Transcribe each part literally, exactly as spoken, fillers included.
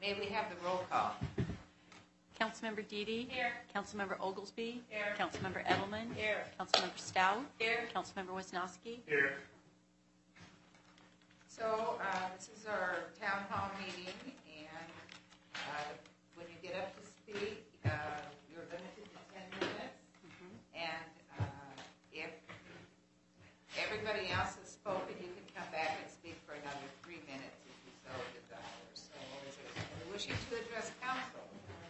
May we have the roll call? Councilmember Deedy? Here. Councilmember Oglesby? Here. Councilmember Edelman? Here. Councilmember Stout? Here. Councilmember Wisnowski? Here. So uh, this is our town hall meeting, and uh, when you get up to speak, uh, you're limited to ten minutes. Mm-hmm. And uh, if everybody else has spoken, you can come back and speak for another three minutes if you so desire. So is there somebody wishing to address council?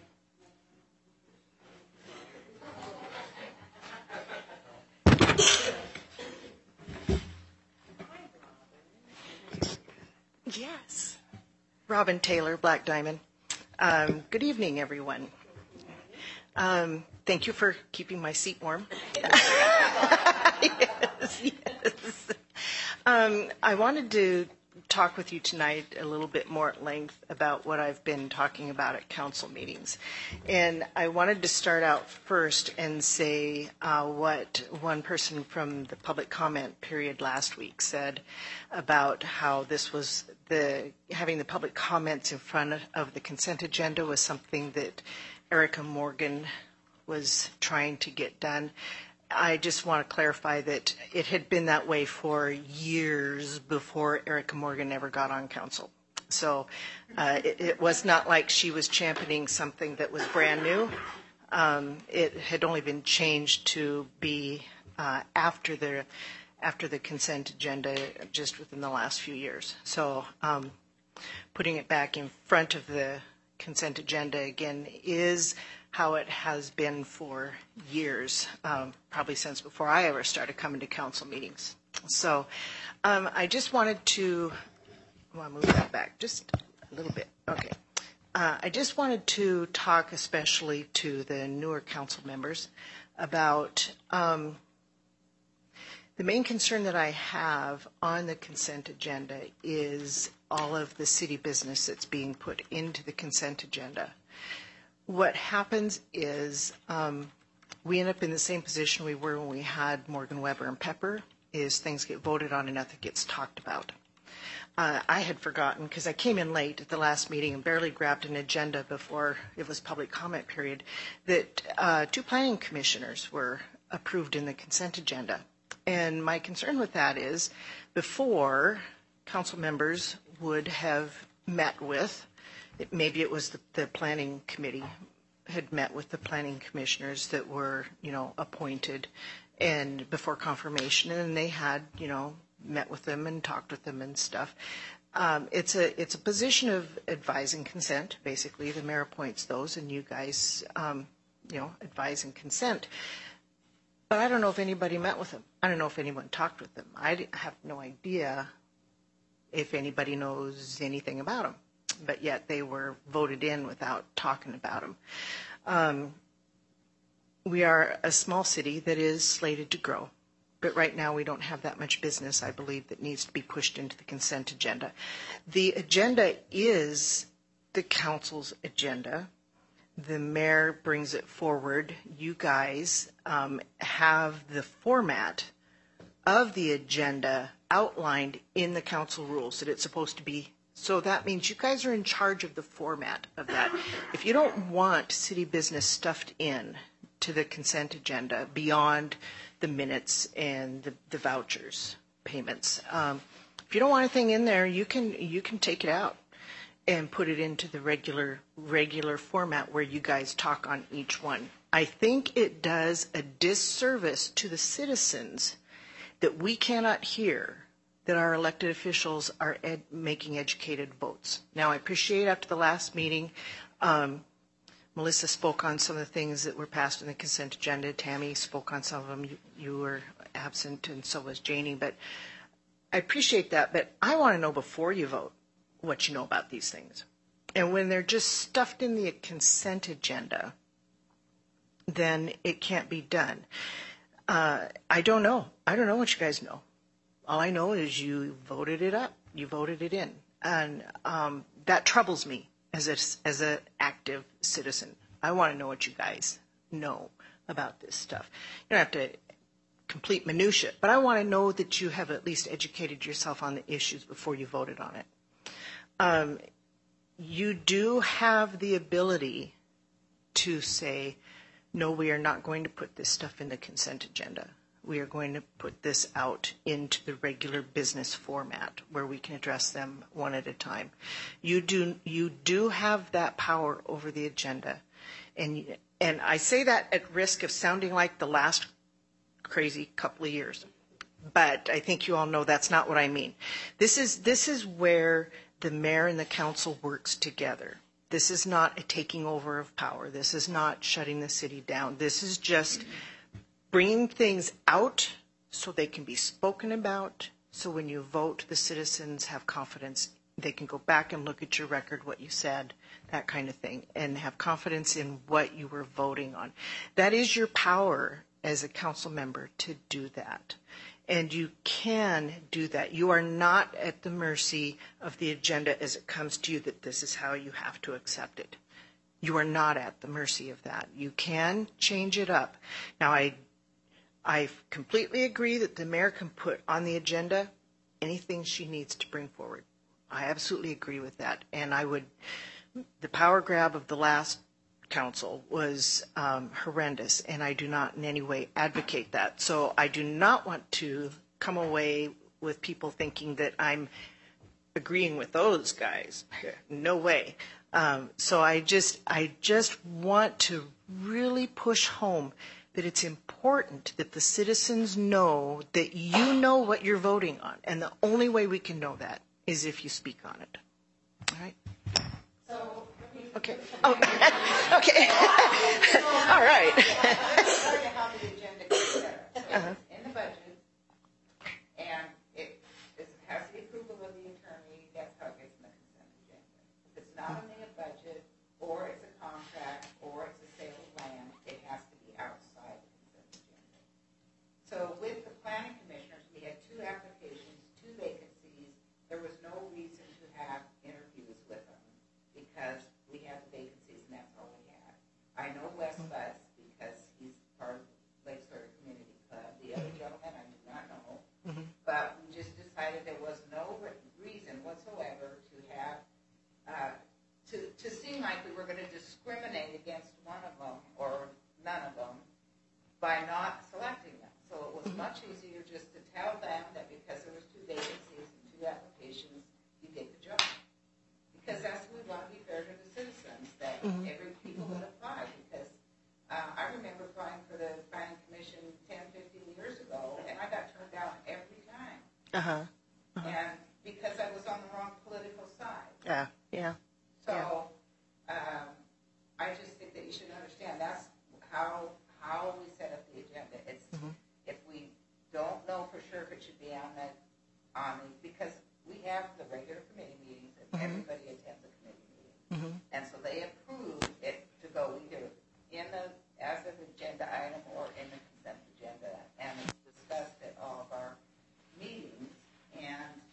Yes. Robin Taylor, Black Diamond. Um, good evening, everyone. Um, thank you for keeping my seat warm. Yes, yes. Um, I wanted to talk with you tonight a little bit more at length about what I've been talking about at council meetings. And I wanted to start out first and say uh, what one person from the public comment period last week said about how this was the having the public comments in front of the consent agenda was something that Erica Morgan was trying to get done. I just want to clarify that it had been that way for years before Erica Morgan ever got on council. So uh, it, it was not like she was championing something that was brand new. Um, it had only been changed to be uh, after the after the consent agenda just within the last few years. So um, putting it back in front of the consent agenda again is how it has been for years, um, probably since before I ever started coming to council meetings. So um, I just wanted to, well, I'll move that back just a little bit. Okay. Uh, I just wanted to talk especially to the newer council members about um, the main concern that I have on the consent agenda is all of the city business that's being put into the consent agenda. What happens is um, we end up in the same position we were when we had Morgan Webber and Pepper, is things get voted on and nothing gets talked about. Uh, I had forgotten because I came in late at the last meeting and barely grabbed an agenda before it was public comment period, that uh, two planning commissioners were approved in the consent agenda. And my concern with that is before council members would have met with It, maybe it was the, the planning committee had met with the planning commissioners that were, you know, appointed and before confirmation, and they had, you know, met with them and talked with them and stuff. Um, it's a it's a position of advising consent. Basically, the mayor appoints those, and you guys, um, you know, advise and consent. But I don't know if anybody met with them. I don't know if anyone talked with them. I have no idea if anybody knows anything about them. But yet they were voted in without talking about them. Um, we are a small city that is slated to grow, but right now we don't have that much business, I believe, that needs to be pushed into the consent agenda. The agenda is the council's agenda. The mayor brings it forward. You guys um, have the format of the agenda outlined in the council rules that it's supposed to be. So that means you guys are in charge of the format of that. If you don't want city business stuffed in to the consent agenda beyond the minutes and the, the vouchers payments, um, if you don't want anything in there, you can you can take it out and put it into the regular regular format where you guys talk on each one. I think it does a disservice to the citizens that we cannot hear that our elected officials are ed- making educated votes. Now, I appreciate after the last meeting, um, Melissa spoke on some of the things that were passed in the consent agenda. Tammy spoke on some of them. You, you were absent, and so was Janie. But I appreciate that. But I want to know before you vote what you know about these things. And when they're just stuffed in the consent agenda, then it can't be done. Uh, I don't know. I don't know what you guys know. All I know is you voted it up. You voted it in. And um, that troubles me as a, as an active citizen. I want to know what you guys know about this stuff. You don't have to complete minutia, but I want to know that you have at least educated yourself on the issues before you voted on it. Um, you do have the ability to say, no, we are not going to put this stuff in the consent agenda. We are going to put this out into the regular business format where we can address them one at a time. You do you do have that power over the agenda. And and I say that at risk of sounding like the last crazy couple of years. But I think you all know that's not what I mean. This is this is where the mayor and the council works together. This is not a taking over of power. This is not shutting the city down. This is just bringing things out so they can be spoken about, so when you vote, the citizens have confidence. They can go back and look at your record, what you said, that kind of thing, and have confidence in what you were voting on. That is your power as a council member to do that. And you can do that. You are not at the mercy of the agenda as it comes to you that this is how you have to accept it. You are not at the mercy of that. You can change it up. Now, I I completely agree that the mayor can put on the agenda anything she needs to bring forward. I absolutely agree with that. And I would, the power grab of the last council was um, horrendous, and I do not in any way advocate that. So I do not want to come away with people thinking that I'm agreeing with those guys. No way. Um, so I just, I just want to really push home that it's important that the citizens know that you know what you're voting on. And the only way we can know that is if you speak on it. All right? So, Okay. Oh, okay. All right. let's tell you how the agenda gets there. So Uh-huh. it's in the budget, and it is, has the approval of the attorney. That's how it gets in the consent agenda. If it's not in the budget, or it's a contract, or it's a sale of land, it has to be outside the consent agenda. So with the planning commissioners, we had two applications, two vacancies. There was no reason to have interviews with them because we had the vacancies and that's all we had. I know Wes Butts because he's part of Lake Sawyer Community Club. The other gentleman I do not know, Mhm. but we just decided there was no re- reason whatsoever to have, uh, to, to seem like we were going to discriminate against one of them or none of them by not selecting them. So it was much easier just to tell them that because there was two vacancies and two applications, you get the job. Because that's we want to be fair to the citizens, that Mhm. every people would apply. Because uh, I remember applying for the planning commission ten, fifteen years ago, and I got turned down every time. Uh-huh. Uh-huh. And because I was on the wrong political side. Yeah, yeah. So um, I just think that you should understand that's how how we set up the agenda. It's Mhm. if we don't know for sure if it should be on the on the because we have the regular committee meetings and Mhm. everybody attends a committee meeting, Mhm. and so they approve it to go either in the as an agenda item or in the consent agenda, and it's discussed at all of our meetings. And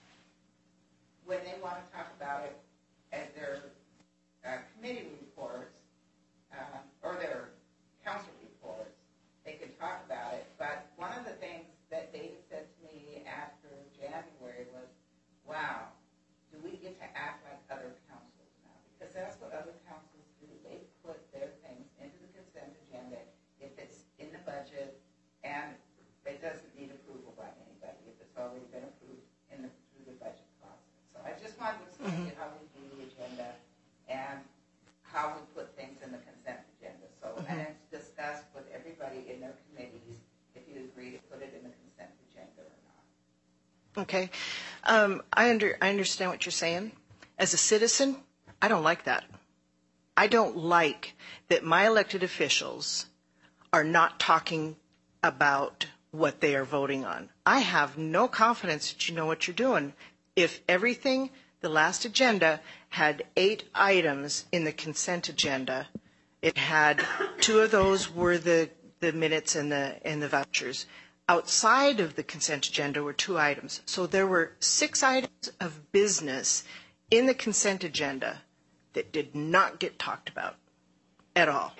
when they want to talk about it at their uh, committee reports um, or their council reports, they can talk about it. But one of the things that David said to me after January was, wow, do we get to act like other councils now? Because that's what other councils do. They put their things into the consent agenda if it's in the budget and it doesn't need approval by anybody if it's already been approved in the, through the budget process. So I just wanted to explain to you how we do the agenda and how we put things in the consent agenda. So, and it's discussed with everybody in their committees if you agree to put it in the consent agenda or not. Okay. Um, I under I understand what you're saying. As a citizen, I don't like that. I don't like that my elected officials are not talking about what they are voting on. I have no confidence that you know what you're doing. If everything, the last agenda had eight items in the consent agenda, it had two of those were the, the minutes and the and the vouchers. Outside of the consent agenda were two items. So there were six items of business in the consent agenda that did not get talked about at all.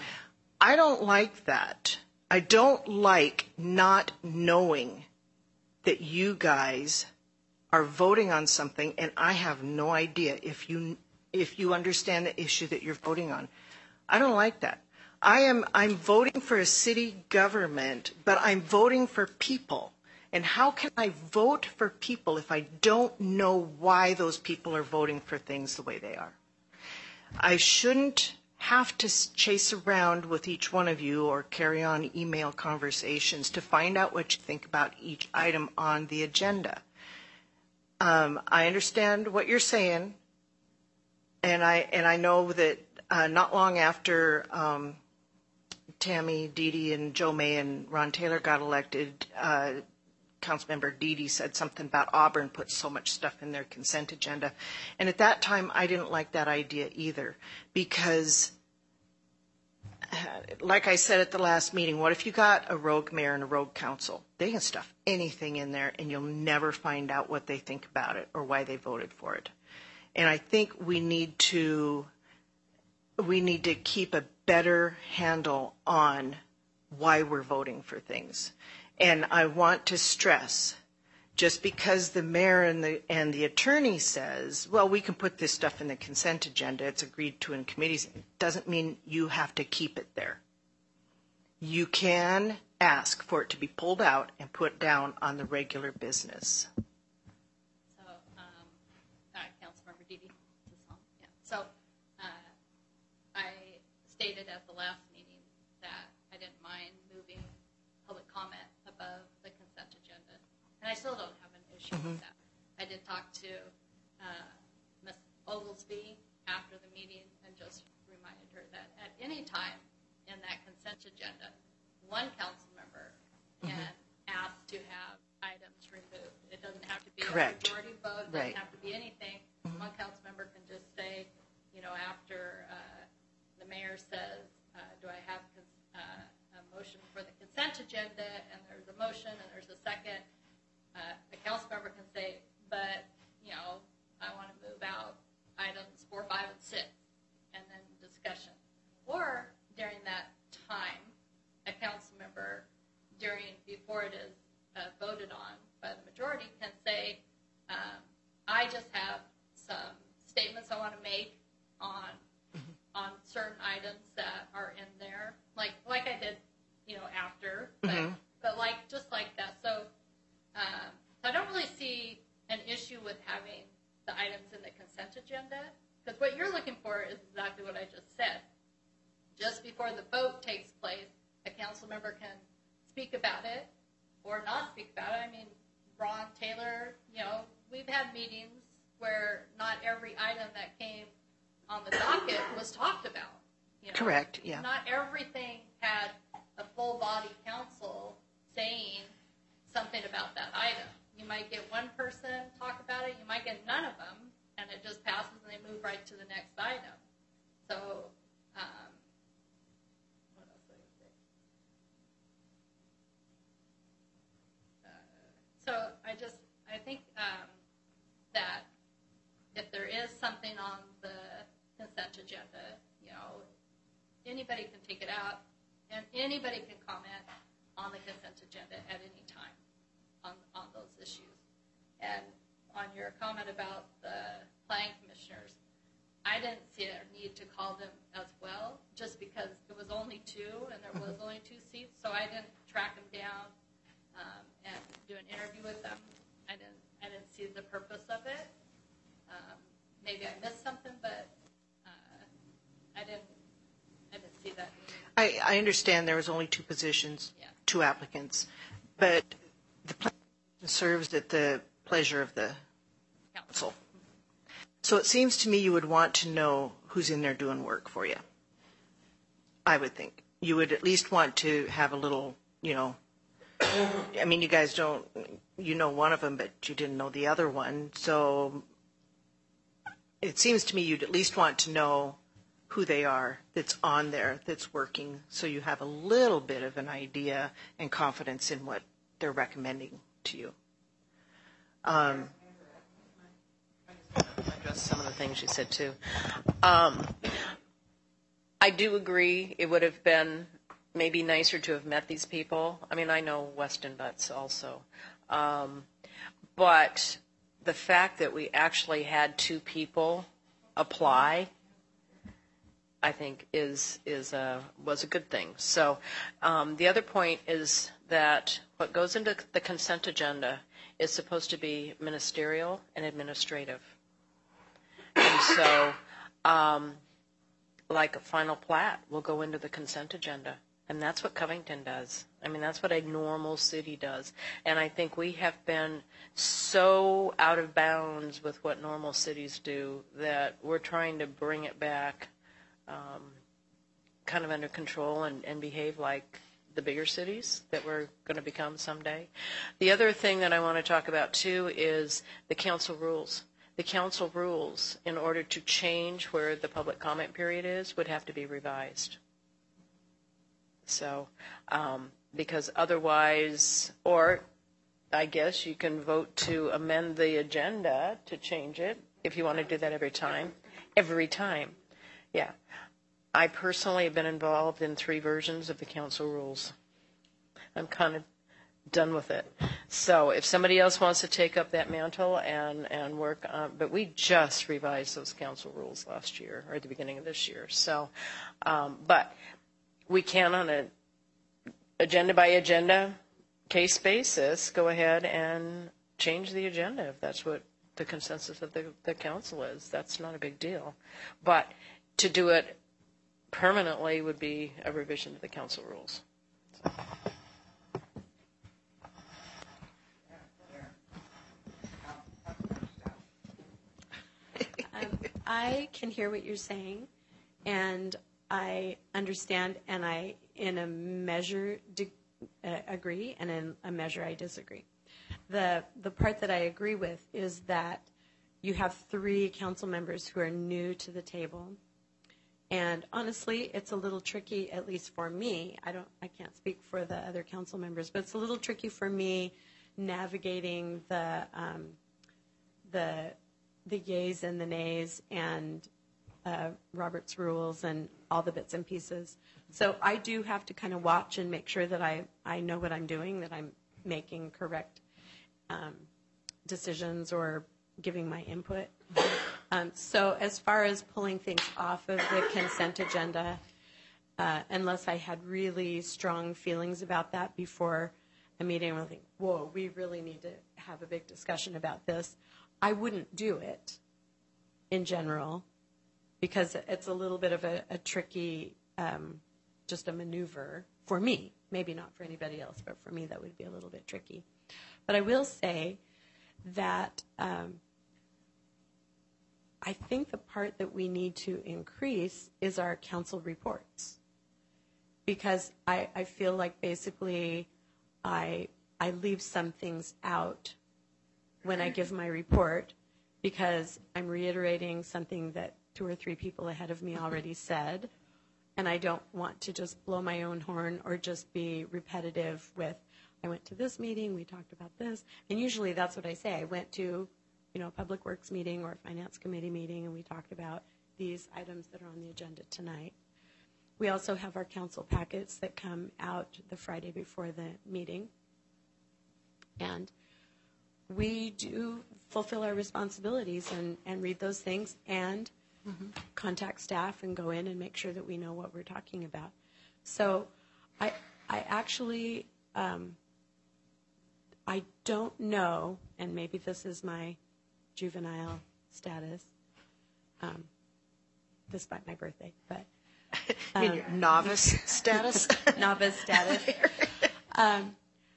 I don't like that. I don't like not knowing that you guys are voting on something and I have no idea. If you if you understand the issue that you're voting on. I don't like that. I am, I'm voting for a city government, but I'm voting for people. And how can I vote for people if I don't know why those people are voting for things the way they are? I shouldn't have to chase around with each one of you or carry on email conversations to find out what you think about each item on the agenda. Um, I understand what you're saying, and I and I know that uh, not long after um, Tammy, Dee Dee, and Joe May and Ron Taylor got elected, uh, Councilmember Dee Dee said something about Auburn put so much stuff in their consent agenda. And at that time, I didn't like that idea either, because like I said at the last meeting, what if you got a rogue mayor and a rogue council? They can stuff anything in there and you'll never find out what they think about it or why they voted for it. And I think we need to we need to keep a better handle on why we're voting for things. And I want to stress, just because the mayor and the and the attorney says, well, we can put this stuff in the consent agenda, it's agreed to in committees, doesn't mean you have to keep it there. You can ask for it to be pulled out and put down on the regular business. So, um, uh, Councilmember Dee Dee, is this on? Yeah. So, uh, I stated at the last meeting that I didn't mind moving public comment above the consent agenda. And I still don't have an issue mm-hmm. with that. I did talk to uh, Miz Oglesby after the meeting and just reminded her that at any time in that consent agenda, one council member can mm-hmm. ask to have items removed. It doesn't have to be Correct. a majority vote. It doesn't right. have to be anything. Mm-hmm. One council member can just say, you know, after uh, the mayor says, uh, do I have uh, a motion for the consent agenda, and there's a motion and there's a second, Uh, a council member can say, but, you know, I want to move out items four, five, and six, and then discussion. Or during that time, a council member, during before it is uh, voted on by the majority, can say, um, I just have some statements I want to make on on certain items that are in there, like like I did, you know, after, but, mm-hmm. but like just like that. So. Um, so I don't really see an issue with having the items in the consent agenda, because what you're looking for is exactly what I just said. Just before the vote takes place, a council member can speak about it or not speak about it. I mean, Ron Taylor, you know, we've had meetings where not every item that came on the docket was talked about. You know? Correct, yeah. Not everything had a full body council saying something about that item. You might get one person talk about it, you might get none of them, and it just passes and they move right to the next item. So, um, what else did I say? Uh, so I just, I think um, that if there is something on the consent agenda, you know, anybody can take it out, and anybody can comment on the consent agenda at any time on, on those issues. And on your comment about the planning commissioners, I didn't see a need to call them as well, just because it was only two and there was only two seats, so I didn't track them down um, and do an interview with them. I didn't, I didn't see the purpose of it. Um, maybe I missed something, but uh, I didn't, I didn't see that need. I, I understand there was only two positions, Yeah. two applicants, but the plan serves at the pleasure of the council. So it seems to me you would want to know who's in there doing work for you. I would think. You would at least want to have a little, you know, I mean, you guys don't, you know one of them, but you didn't know the other one. So it seems to me you'd at least want to know who they are that's on there, that's working, so you have a little bit of an idea and confidence in what they're recommending to you. Um, address some of the things you said too. Um, I do agree it would have been maybe nicer to have met these people. I mean, I know Weston Butts also. Um, but the fact that we actually had two people apply, I think is is a was a good thing. So um, the other point is that what goes into the consent agenda is supposed to be ministerial and administrative. And so, um, like a final plat will go into the consent agenda. And that's what Covington does. I mean, that's what a normal city does. And I think we have been so out of bounds with what normal cities do that we're trying to bring it back um, kind of under control and, and behave like the bigger cities that we're going to become someday. The other thing that I want to talk about, too, is the council rules. The council rules, in order to change where the public comment period is, would have to be revised. So, um, because otherwise, or I guess you can vote to amend the agenda to change it if you want to do that every time. Every time. Yeah. I personally have been involved in three versions of the council rules. I'm kind of done with it. So if somebody else wants to take up that mantle and, and work on, but we just revised those council rules last year or at the beginning of this year. So, um, but we can, on a agenda by agenda case basis, go ahead and change the agenda if that's what the consensus of the, the council is. That's not a big deal. But to do it permanently would be a revision to the council rules. So. Um, I can hear what you're saying, and I understand, and I, in a measure, di- uh, agree, and in a measure, I disagree. The the part that I agree with is that you have three council members who are new to the table, and honestly, it's a little tricky, at least for me. I don't, I can't speak for the other council members, but it's a little tricky for me navigating the um, the the yays and the nays and uh, Robert's rules and all the bits and pieces. So I do have to kind of watch and make sure that I, I know what I'm doing, that I'm making correct um, decisions or giving my input. Um, so as far as pulling things off of the consent agenda, uh, unless I had really strong feelings about that before a meeting, I think, whoa, we really need to have a big discussion about this. I wouldn't do it in general because it's a little bit of a, a tricky, um, just a maneuver for me. Maybe not for anybody else, but for me that would be a little bit tricky. But I will say that um, I think the part that we need to increase is our council reports, because I, I feel like basically I I leave some things out when I give my report because I'm reiterating something that two or three people ahead of me already said, and I don't want to just blow my own horn or just be repetitive with, I went to this meeting, we talked about this, and usually that's what I say. I went to, you know, a Public Works meeting or a Finance Committee meeting, and we talked about these items that are on the agenda tonight. We also have our council packets that come out the Friday before the meeting, and we do fulfill our responsibilities and, and read those things and mm-hmm. contact staff and go in and make sure that we know what we're talking about. So I I actually, um, I don't know, and maybe this is my juvenile status, um, despite my birthday, but. Um, you mean your novice status? Novice status. Um,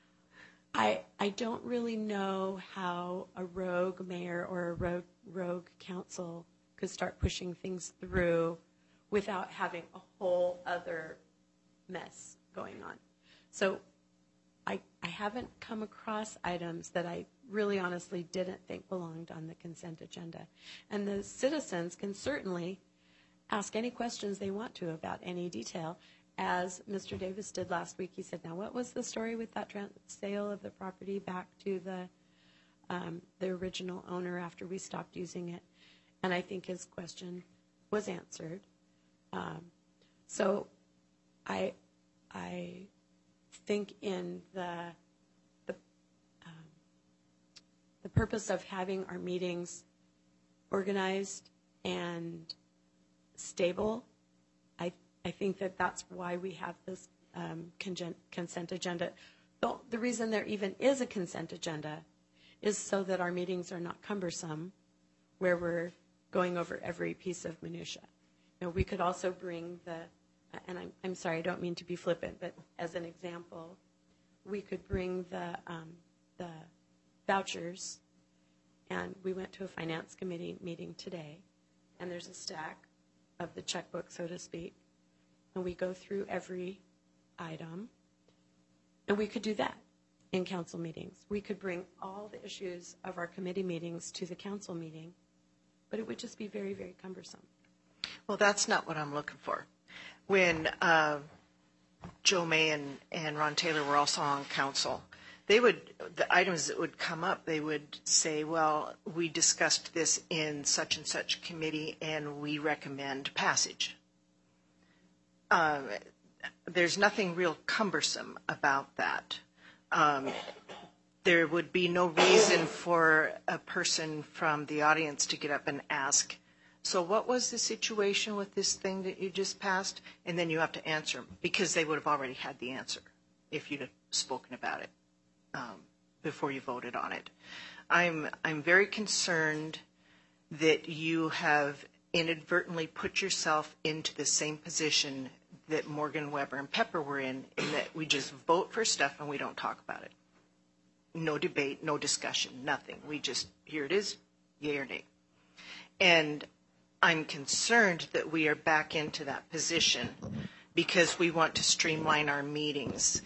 I I don't really know how a rogue mayor or a rogue, rogue council could start pushing things through without having a whole other mess going on. So I I haven't come across items that I really honestly didn't think belonged on the consent agenda. And the citizens can certainly ask any questions they want to about any detail. As Mister Davis did last week, he said, now what was the story with that trans- sale of the property back to the um, the original owner after we stopped using it? And I think his question was answered. Um, so I I think in the the, um, the purpose of having our meetings organized and stable. I, I think that that's why we have this um, congen- consent agenda. The, the reason there even is a consent agenda is so that our meetings are not cumbersome, where we're going over every piece of minutia. You know, we could also bring the, and I'm, I'm sorry, I don't mean to be flippant, but as an example, we could bring the um, the vouchers, and we went to a finance committee meeting today, and there's a stack of the checkbook, so to speak, and we go through every item, and we could do that in council meetings. We could bring all the issues of our committee meetings to the council meeting, but it would just be very, very cumbersome. Well, that's not what I'm looking for. When uh, Joe May and, and Ron Taylor were also on council, they would, the items that would come up, they would say, well, we discussed this in such and such committee and we recommend passage. Uh, there's nothing real cumbersome about that. Um, there would be no reason for a person from the audience to get up and ask, so what was the situation with this thing that you just passed? And then you have to answer them, because they would have already had the answer if you'd have spoken about it um, before you voted on it. I'm, I'm very concerned that you have inadvertently put yourself into the same position that Morgan, Webber, and Pepper were in, in that we just vote for stuff and we don't talk about it. No debate, no discussion, nothing. We just, here it is, yay or nay. And I'm concerned that we are back into that position because we want to streamline our meetings.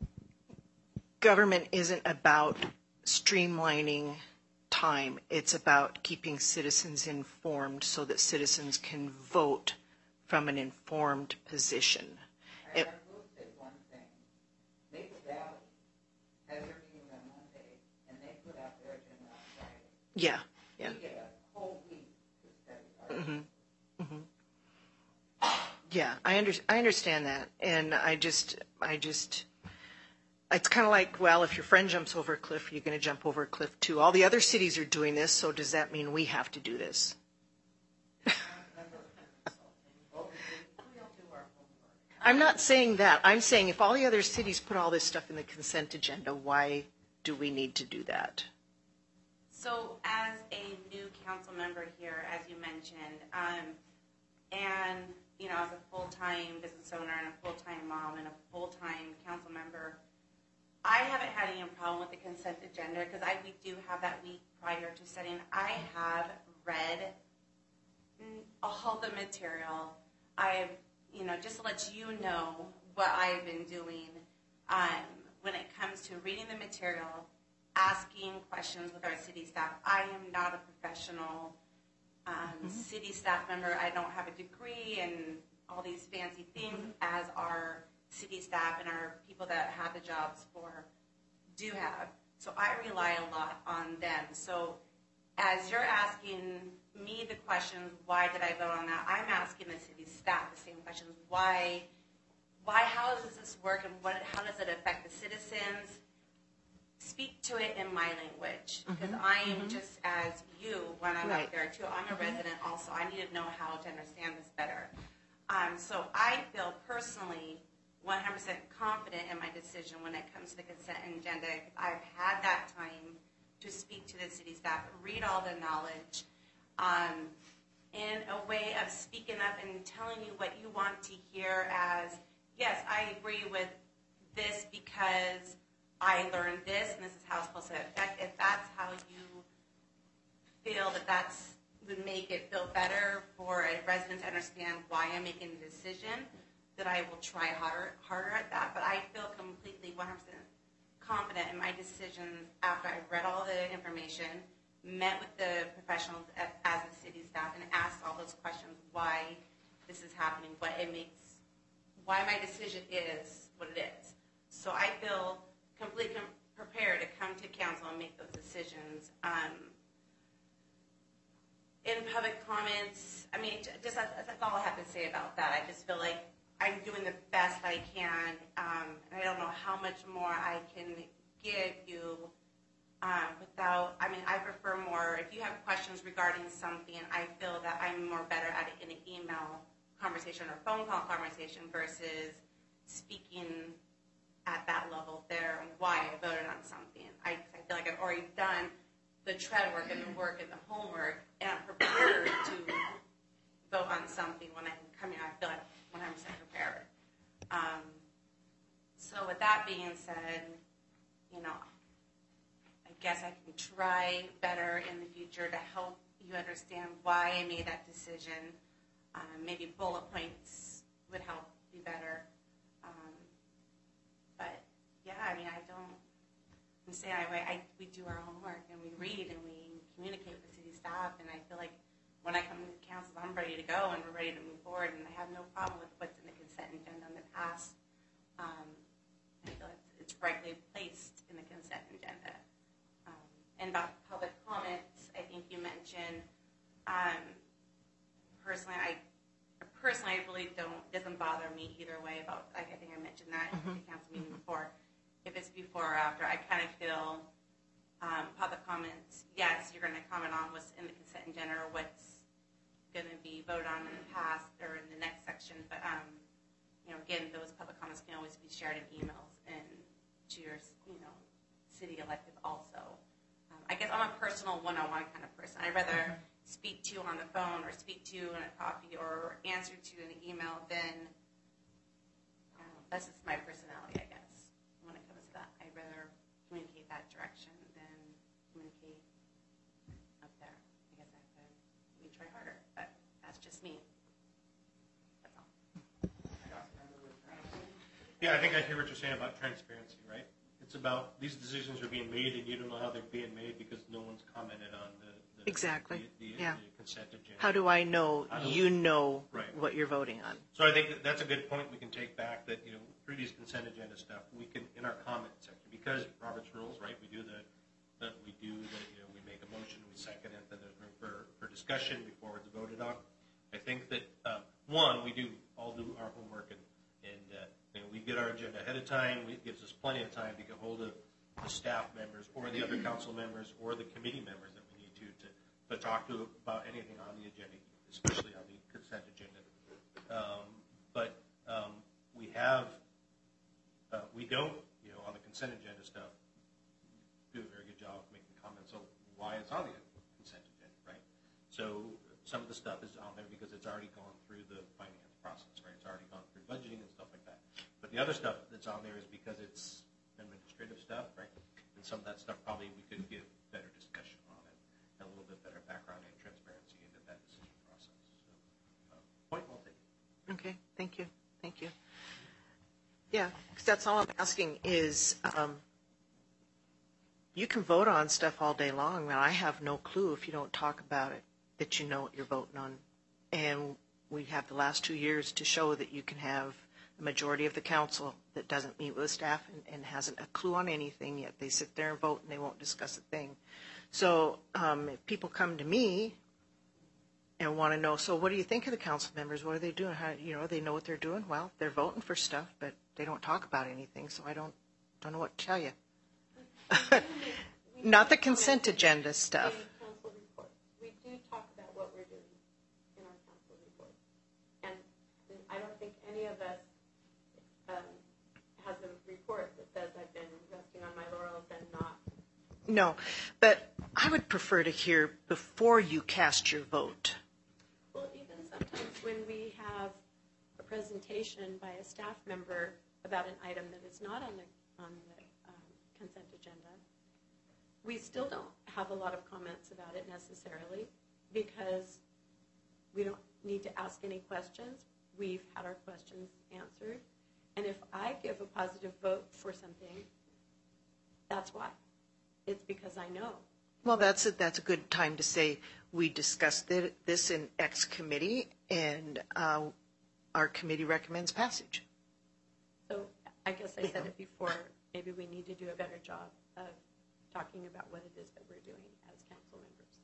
Government isn't about streamlining time. It's about keeping citizens informed so that citizens can vote from an informed position. I, It, I will say one thing. Maple Valley has their meeting on Monday, and they put out their agenda on Friday. yeah, yeah. We get a whole week to study our Mm-hmm. Mm-hmm. Yeah, I under, I understand that, and I just, I just, it's kind of like, well, if your friend jumps over a cliff, you're going to jump over a cliff too. All the other cities are doing this, so does that mean we have to do this? I'm not saying that. I'm saying if all the other cities put all this stuff in the consent agenda, why do we need to do that? So as a new council member here, as you mentioned, um, and, you know, as a full-time business owner and a full-time mom and a full-time council member, I haven't had any problem with the consent agenda because I we do have that week prior to setting. I have read all the material. I've, you know, just to let you know what I've been doing um, when it comes to reading the material, asking questions with our city staff. I am not a professional um, mm-hmm. city staff member. I don't have a degree and all these fancy things mm-hmm. as our city staff and our people that have the jobs for do have. So I rely a lot on them. So as you're asking me the questions, why did I vote on that? I'm asking the city staff the same questions. Why, why, how does this work and what, how does it affect the citizens? Speak to it in my language because mm-hmm. I am mm-hmm. just as you when I'm right. out there too. I'm a mm-hmm. resident also. I need to know how to understand this better. Um, so I feel personally one hundred percent confident in my decision when it comes to the consent agenda. I've had that time to speak to the city staff, read all the knowledge, um, in a way of speaking up and telling you what you want to hear as, yes, I agree with this because I learned this and this is how it's supposed to affect. If that's how you feel that that's would make it feel better for a resident to understand why I'm making a decision, that I will try harder, harder at that. But I feel completely one hundred percent confident in my decisions after I've read all the information, met with the professionals at, as a city staff, and asked all those questions why this is happening, what it makes, why my decision is what it is. So I feel completely prepared to come to council and make those decisions. Um, in public comments, I mean, just that's, that's all I have to say about that. I just feel like I'm doing the best I can, um, and I don't know how much more I can give you um, without, I mean, I prefer more, if you have questions regarding something, I feel that I'm more better at it in an email conversation or phone call conversation versus speaking at that level there and why I voted on something. I, I feel like I've already done the tread work and the work and the homework, and I'm prepared to vote on something when I can come here. I feel like one hundred percent prepared. Um, so with that being said, you know, I guess I can try better in the future to help you understand why I made that decision. Um, maybe bullet points would help be better. Um, but yeah, I mean, I don't. I'm saying I, I we do our homework and we read and we communicate with city staff, and I feel like when I come to council, I'm ready to go and we're ready to move forward, and I have no problem with what's in the consent agenda in the past. Um, I feel like it's rightly placed in the consent agenda. Um, and about public comments, I think you mentioned. Um, personally, I personally I really don't doesn't bother me either way about. Like I think I mentioned that mm-hmm. in the council meeting before. If it's before or after, I kind of feel um, public comments, yes, you're going to comment on what's in the consent agenda or what's going to be voted on in the past or in the next section. But, um, you know, again, those public comments can always be shared in emails and to your, you know, city elected also. Um, I guess I'm a personal one-on-one kind of person. I'd rather speak to you on the phone or speak to you in a coffee or answer to you in an email than, um, that's just my personality, I guess. When it comes to that, I'd rather communicate that direction than communicate up there. I guess I have to we try harder, but that's just me. That's all. Yeah, I think I hear what you're saying about transparency, right? It's about these decisions are being made and you don't know how they're being made because no one's commented on the, the exactly the, the, yeah. the consent agenda. How do I know do you we, know right. what you're voting on? So I think that that's a good point we can take back that, you know, through these consent agenda stuff, we can, in our comment section, because Robert's rules, right, we do the, the we do the, you know, we make a motion, we second it, then there's room for, for discussion before it's voted on. I think that, um, one, we do all do our homework and, and uh, you know, we get our agenda ahead of time. It gives us plenty of time to get hold of the staff members or the other council members or the committee members that we need to, to, to talk to about anything on the agenda, especially on the consent agenda. Um, but um, we have, uh, we don't, you know, on the consent agenda stuff, do a very good job of making comments on why it's on the consent agenda, right? So some of the stuff is on there because it's already gone through the finance process, right? It's already gone through budgeting and stuff like that. But the other stuff that's on there is because it's administrative stuff, right? And some of that stuff probably we could give better discussion on it and a little bit better background and transparency into that decision process. So, uh, point well taken. Okay, thank you, thank you. Yeah, because that's all I'm asking is um, you can vote on stuff all day long, and I have no clue if you don't talk about it that you know what you're voting on. And we have the last two years to show that you can have a majority of the council that doesn't meet with the staff and, and hasn't a clue on anything, yet they sit there and vote and they won't discuss a thing. So um, if people come to me and want to know, so what do you think of the council members? What are they doing? How, you know, they know what they're doing? Well, they're voting for stuff, but they don't talk about anything, so I don't don't know what to tell you. Not the consent agenda stuff. Council report. We do talk about what we're doing in our council report, and I don't think any of us um, has a report that says I've been resting on my laurels and not. No, but I would prefer to hear before you cast your vote. Well, even sometimes when we have a presentation by a staff member about an item that is not on the on the um, consent agenda, we still don't have a lot of comments about it necessarily because we don't need to ask any questions. We've had our questions answered. And if I give a positive vote for something, that's why. It's because I know. Well, that's a, that's a good time to say we discussed it, this in X committee, and uh, our committee recommends passage. So I guess I said it before, maybe we need to do a better job of talking about what it is that we're doing as council members.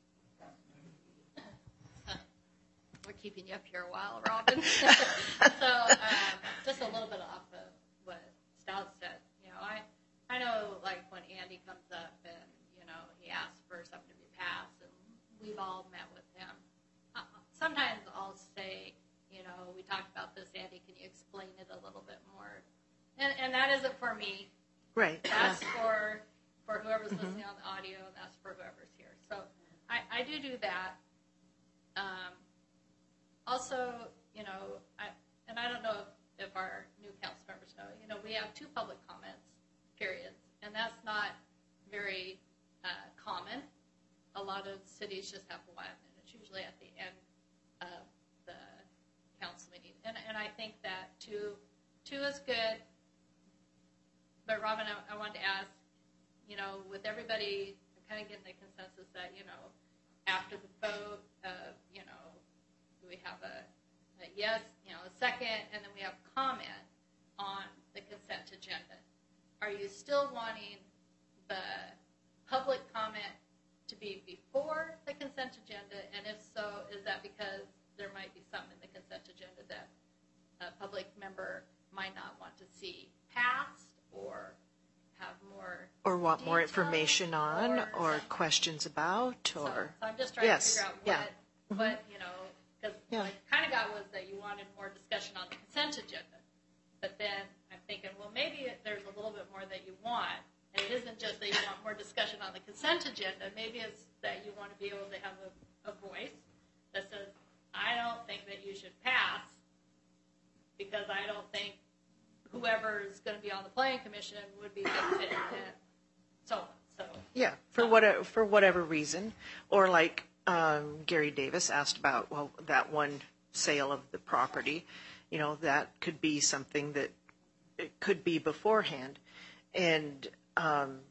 We're keeping you up here a while, Robin. So um, just a little bit off of what Stout said. You know, I, I know like when Andy comes up and, you know, we've all met with them. Uh, sometimes I'll say, you know, we talked about this, Andy, can you explain it a little bit more? And, and that isn't for me. Right. That's for for whoever's mm-hmm. listening on the audio, and that's for whoever's here. So I, I do do that. Um, also, you know, I, and I don't know if, if our new council members know, you know, we have two public comments periods, and that's not very uh, common. A lot of cities just have one, and it's usually at the end of the council meeting. And, and I think that two, two is good. But Robin, I, I wanted to ask, you know, with everybody kind of getting the consensus that, you know, after the vote, uh, you know, do we have a, a yes, you know, a second, and then we have comment on the consent agenda. Are you still wanting the public comment to be before the consent agenda? And if so, is that because there might be something in the consent agenda that a public member might not want to see passed, or have more or want more detail, information on, or, or questions about, or so, so I'm just trying yes, to figure out what, yeah. what you know, because Yeah. what I kind of got was that you wanted more discussion on the consent agenda, but then I'm thinking, well, maybe there's a little bit more that you want, and it isn't just that you want more discussion on the consent agenda. Maybe it's that you want to be able to have a, a voice that says, I don't think that you should pass because I don't think whoever is going to be on the planning commission would be a good fit, and so on. So yeah, for what for whatever reason, or like um, Gary Davis asked about, well, that one sale of the property, you know, that could be something that it could be beforehand, and um,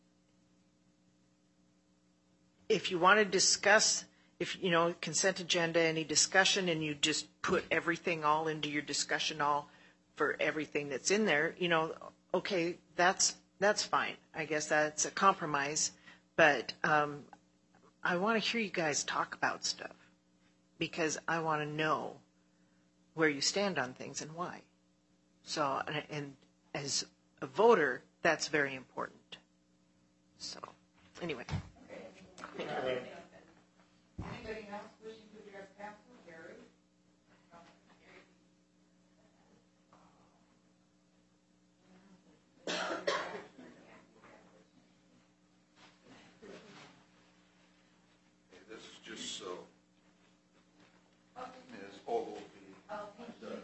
if you want to discuss, if you know, consent agenda, any discussion, and you just put everything all into your discussion all. For everything that's in there, you know, okay, that's that's fine. I guess that's a compromise, but um, I want to hear you guys talk about stuff because I want to know where you stand on things and why. So, and, and as a voter, that's very important. So, anyway. Okay. Anybody else wishing to address council? Gary? This is just so Miz Ogilvy does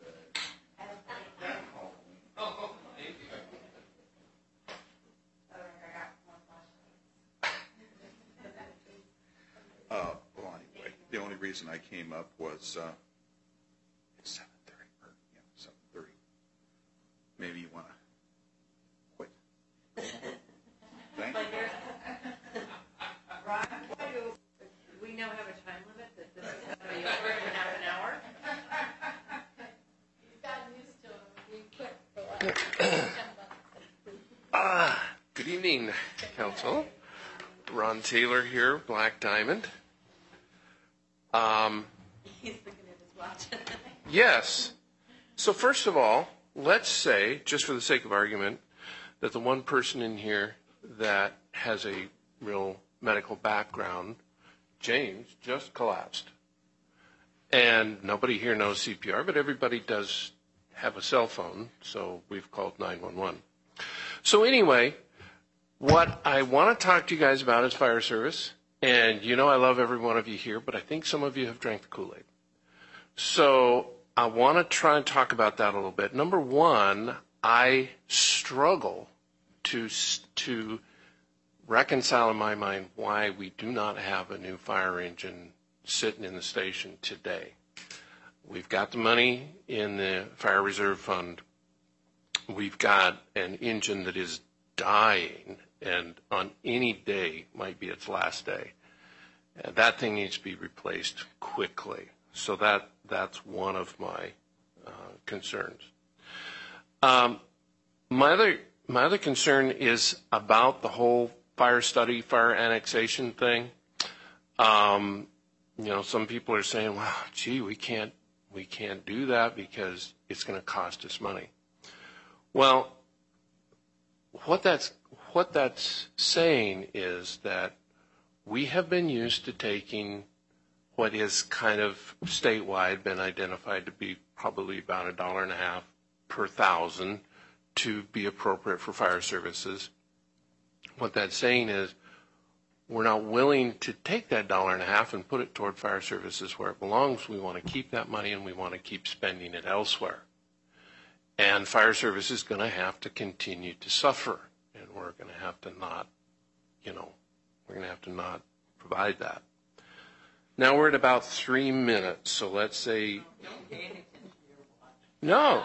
Uh, well, anyway, the only reason I came up was uh, it's seven thirty, or yeah, seven thirty. Maybe you want to quit. Thank you. Ron, do we now have a time limit that this is going to be over in half an hour? He's gotten used to it. We quit for the last ten months. Ah, good evening, Council. Ron Taylor here, Black Diamond. Um, He's looking at his watch. yes. So first of all, let's say, just for the sake of argument, that the one person in here that has a real medical background, James, just collapsed. And nobody here knows C P R, but everybody does have a cell phone, so we've called nine one one. So anyway, what I want to talk to you guys about is fire service. And you know I love every one of you here, but I think some of you have drank the Kool-Aid. So I want to try and talk about that a little bit. Number one, I struggle to to reconcile in my mind why we do not have a new fire engine sitting in the station today. We've got the money in the Fire Reserve Fund. We've got an engine that is dying and on any day might be its last day. And that thing needs to be replaced quickly. So that that's one of my uh, concerns. Um, my other my other concern is about the whole fire study, fire annexation thing. Um, you know, some people are saying, "Well, gee, we can't we can't do that because it's going to cost us money." Well, what that's what that's saying is that we have been used to taking what is kind of statewide been identified to be probably about a dollar and a half per thousand to be appropriate for fire services. What that's saying is we're not willing to take that dollar and a half and put it toward fire services where it belongs. We want to keep that money and we want to keep spending it elsewhere. And fire service is going to have to continue to suffer, and we're going to have to not, you know, we're going to have to not provide that. Now we're at about three minutes, so let's say. No.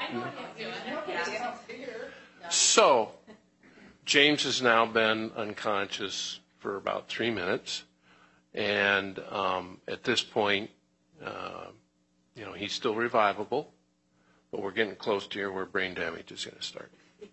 So, James has now been unconscious for about three minutes, and um, at this point, uh, you know, he's still revivable, but we're getting close to here where brain damage is going to start.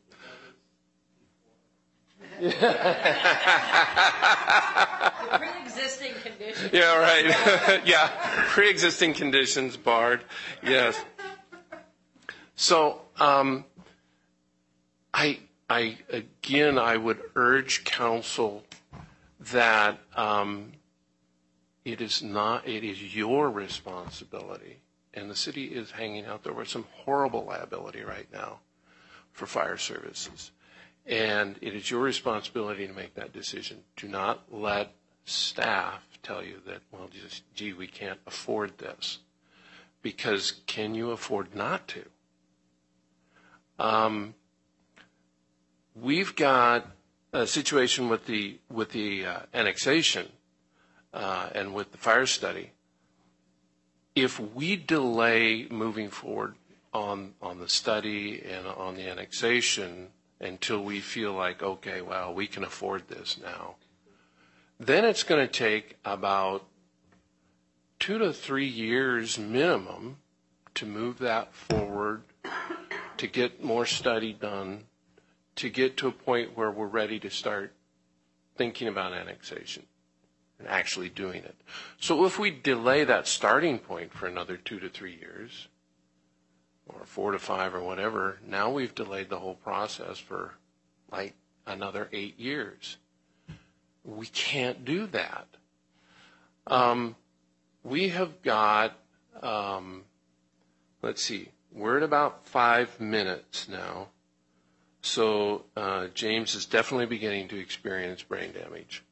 Pre-existing conditions. Yeah, right. Yeah, pre-existing conditions barred. Yes. So, um, I, I again, I would urge council that um, it is not. It is your responsibility, and the city is hanging out there with some horrible liability right now for fire services. And it is your responsibility to make that decision. Do not let staff tell you that, well, just, gee, we can't afford this. Because can you afford not to? Um, we've got a situation with the with the uh, annexation uh, and with the fire study. If we delay moving forward on on the study and on the annexation until we feel like, okay, well, we can afford this now, then it's going to take about two to three years minimum to move that forward, to get more study done, to get to a point where we're ready to start thinking about annexation and actually doing it. So if we delay that starting point for another two to three years, or four to five or whatever, now we've delayed the whole process for like another eight years. We can't do that. Um, we have got, um, let's see, we're at about five minutes now. So uh, James is definitely beginning to experience brain damage.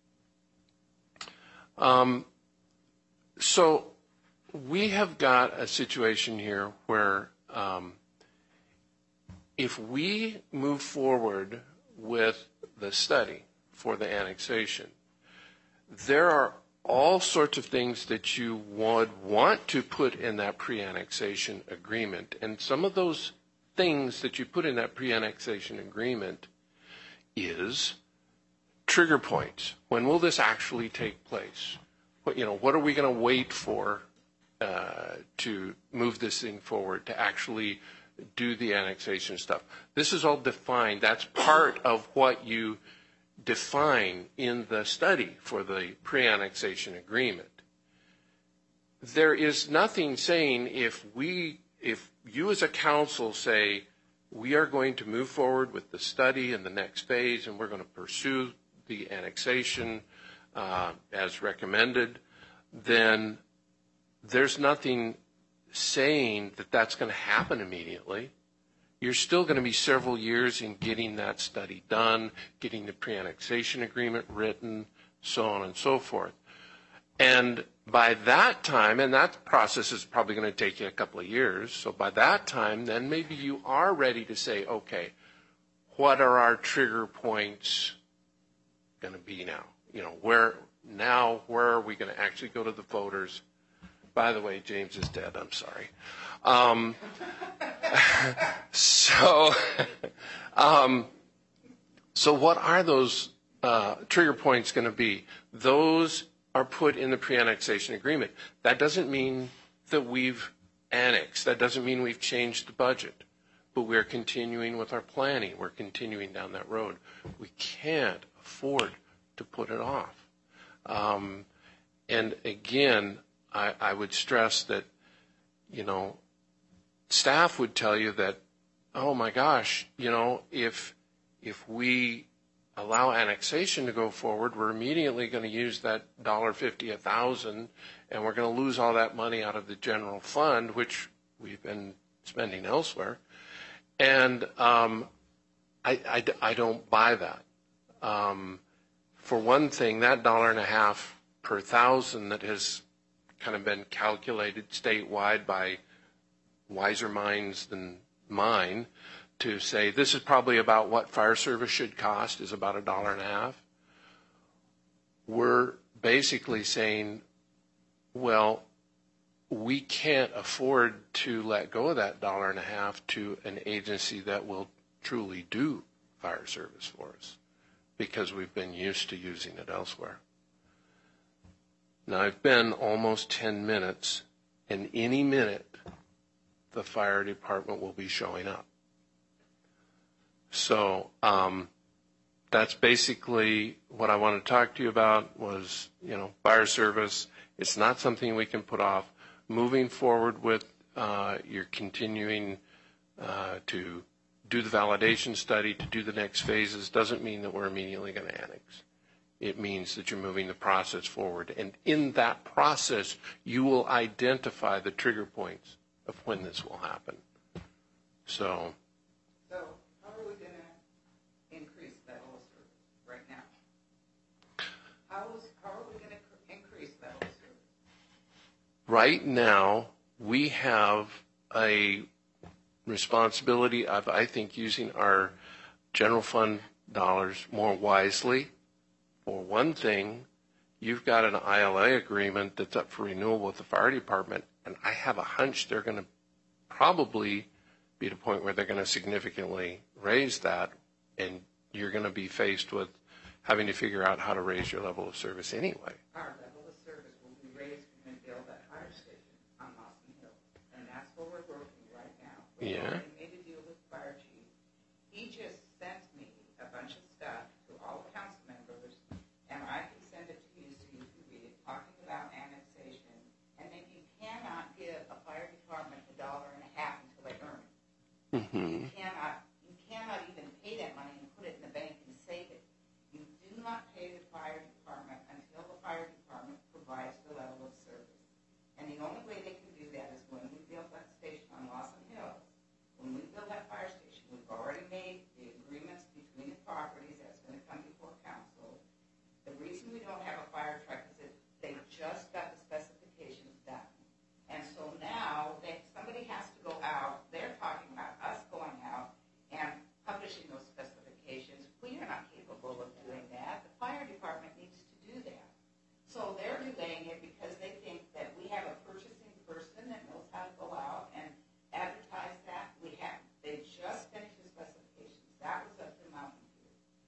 Um, so we have got a situation here where um, if we move forward with the study for the annexation, there are all sorts of things that you would want to put in that pre-annexation agreement. And some of those things that you put in that pre-annexation agreement is trigger points. When will this actually take place? What, you know, what are we going to wait for uh, to move this thing forward, to actually do the annexation stuff? This is all defined. That's part of what you define in the study for the pre-annexation agreement. There is nothing saying if we, if you as a council say, we are going to move forward with the study in the next phase and we're going to pursue the annexation uh, as recommended, then there's nothing saying that that's going to happen immediately. You're still going to be several years in getting that study done, getting the pre-annexation agreement written, so on and so forth. And by that time, and that process is probably going to take you a couple of years, so by that time, then maybe you are ready to say, okay, what are our trigger points going to be now? You know, where now, where are we going to actually go to the voters? By the way, James is dead, I'm sorry. Um, so, um, so what are those uh, trigger points going to be? Those are put in the pre-annexation agreement. That doesn't mean that we've annexed. That doesn't mean we've changed the budget. But we're continuing with our planning. We're continuing down that road. We can't afford to put it off. Um, and again, I, I would stress that, you know, staff would tell you that, oh my gosh, you know, if if we allow annexation to go forward, we're immediately going to use that one dollar fifty a thousand, and we're going to lose all that money out of the general fund, which we've been spending elsewhere. And um, I, I, I don't buy that. Um, for one thing, that dollar and a half per thousand that has kind of been calculated statewide by wiser minds than mine to say this is probably about what fire service should cost is about a dollar and a half. We're basically saying, well, we can't afford to let go of that dollar and a half to an agency that will truly do fire service for us because we've been used to using it elsewhere. Now, I've been almost ten minutes, and any minute the fire department will be showing up. So um, that's basically what I want to talk to you about was, you know, fire service. It's not something we can put off. Moving forward with uh, your continuing uh, to do the validation study, to do the next phases, doesn't mean that we're immediately going to annex. It means that you're moving the process forward. And in that process, you will identify the trigger points of when this will happen. So, So how are we going to increase level of service right now? How, is, how are we going to increase level of service? right now, we have a responsibility of, I think, using our general fund dollars more wisely. For one thing, you've got an I L A agreement that's up for renewal with the fire department, and I have a hunch they're going to probably be at a point where they're going to significantly raise that, and you're going to be faced with having to figure out how to raise your level of service anyway. Our level of service will be raised when we build that fire station on Lawson Hill, and that's where we're working right now. We've Yeah. already made a deal with the fire chief. He just sent me a bunch of stuff to all the council members, and I can send it to you so you can read it, talking about annexation, and that you cannot give a fire department a dollar and a half until they earn it. Mm-hmm. You cannot, you cannot even pay that money and put it in the bank and save it. You do not pay the fire department until the fire department provides the level of service. And the only way they can do that is when we build that station on Lawson Hills. When we build that fire station, we've already made the agreements between the properties that's going to come before council. The reason we don't have a fire truck is that they just got the specifications done. And so now they, somebody has to go out, they're talking about us going out and publishing those specifications. We are not capable of doing that. The fire department needs to do that. So they're delaying it because they think that we have a purchasing person that knows how to go out and advertise that. We have, they just finished the specifications. That was up to Mountain View.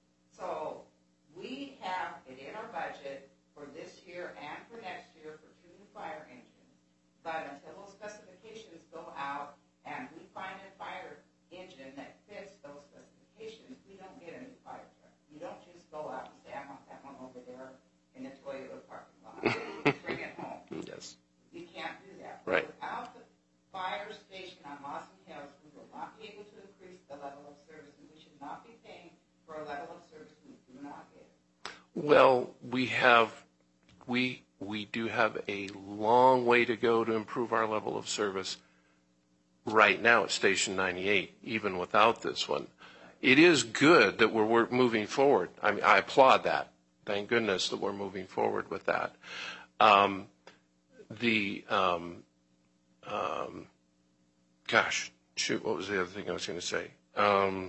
So we have it in our budget for this year and for next year for two new fire engines. But until those specifications go out and we find a fire engine that fits those specifications, we don't get a new fire truck. You don't just go out and say, I want that one over there in the Toyota parking lot. Bring it home. Yes. You can't do that. Right. Without the fire station on Lawson Hills, we will not be able to increase the level of service, and we should not be paying for a level of service we do not get. Well, we have, we we do have a long way to go to improve our level of service right now at Station ninety-eight, even without this one. It is good that we're, we're moving forward. I mean, I applaud that. Thank goodness that we're moving forward with that. Um, the, um, um, gosh, shoot, what was the other thing I was going to say? Um,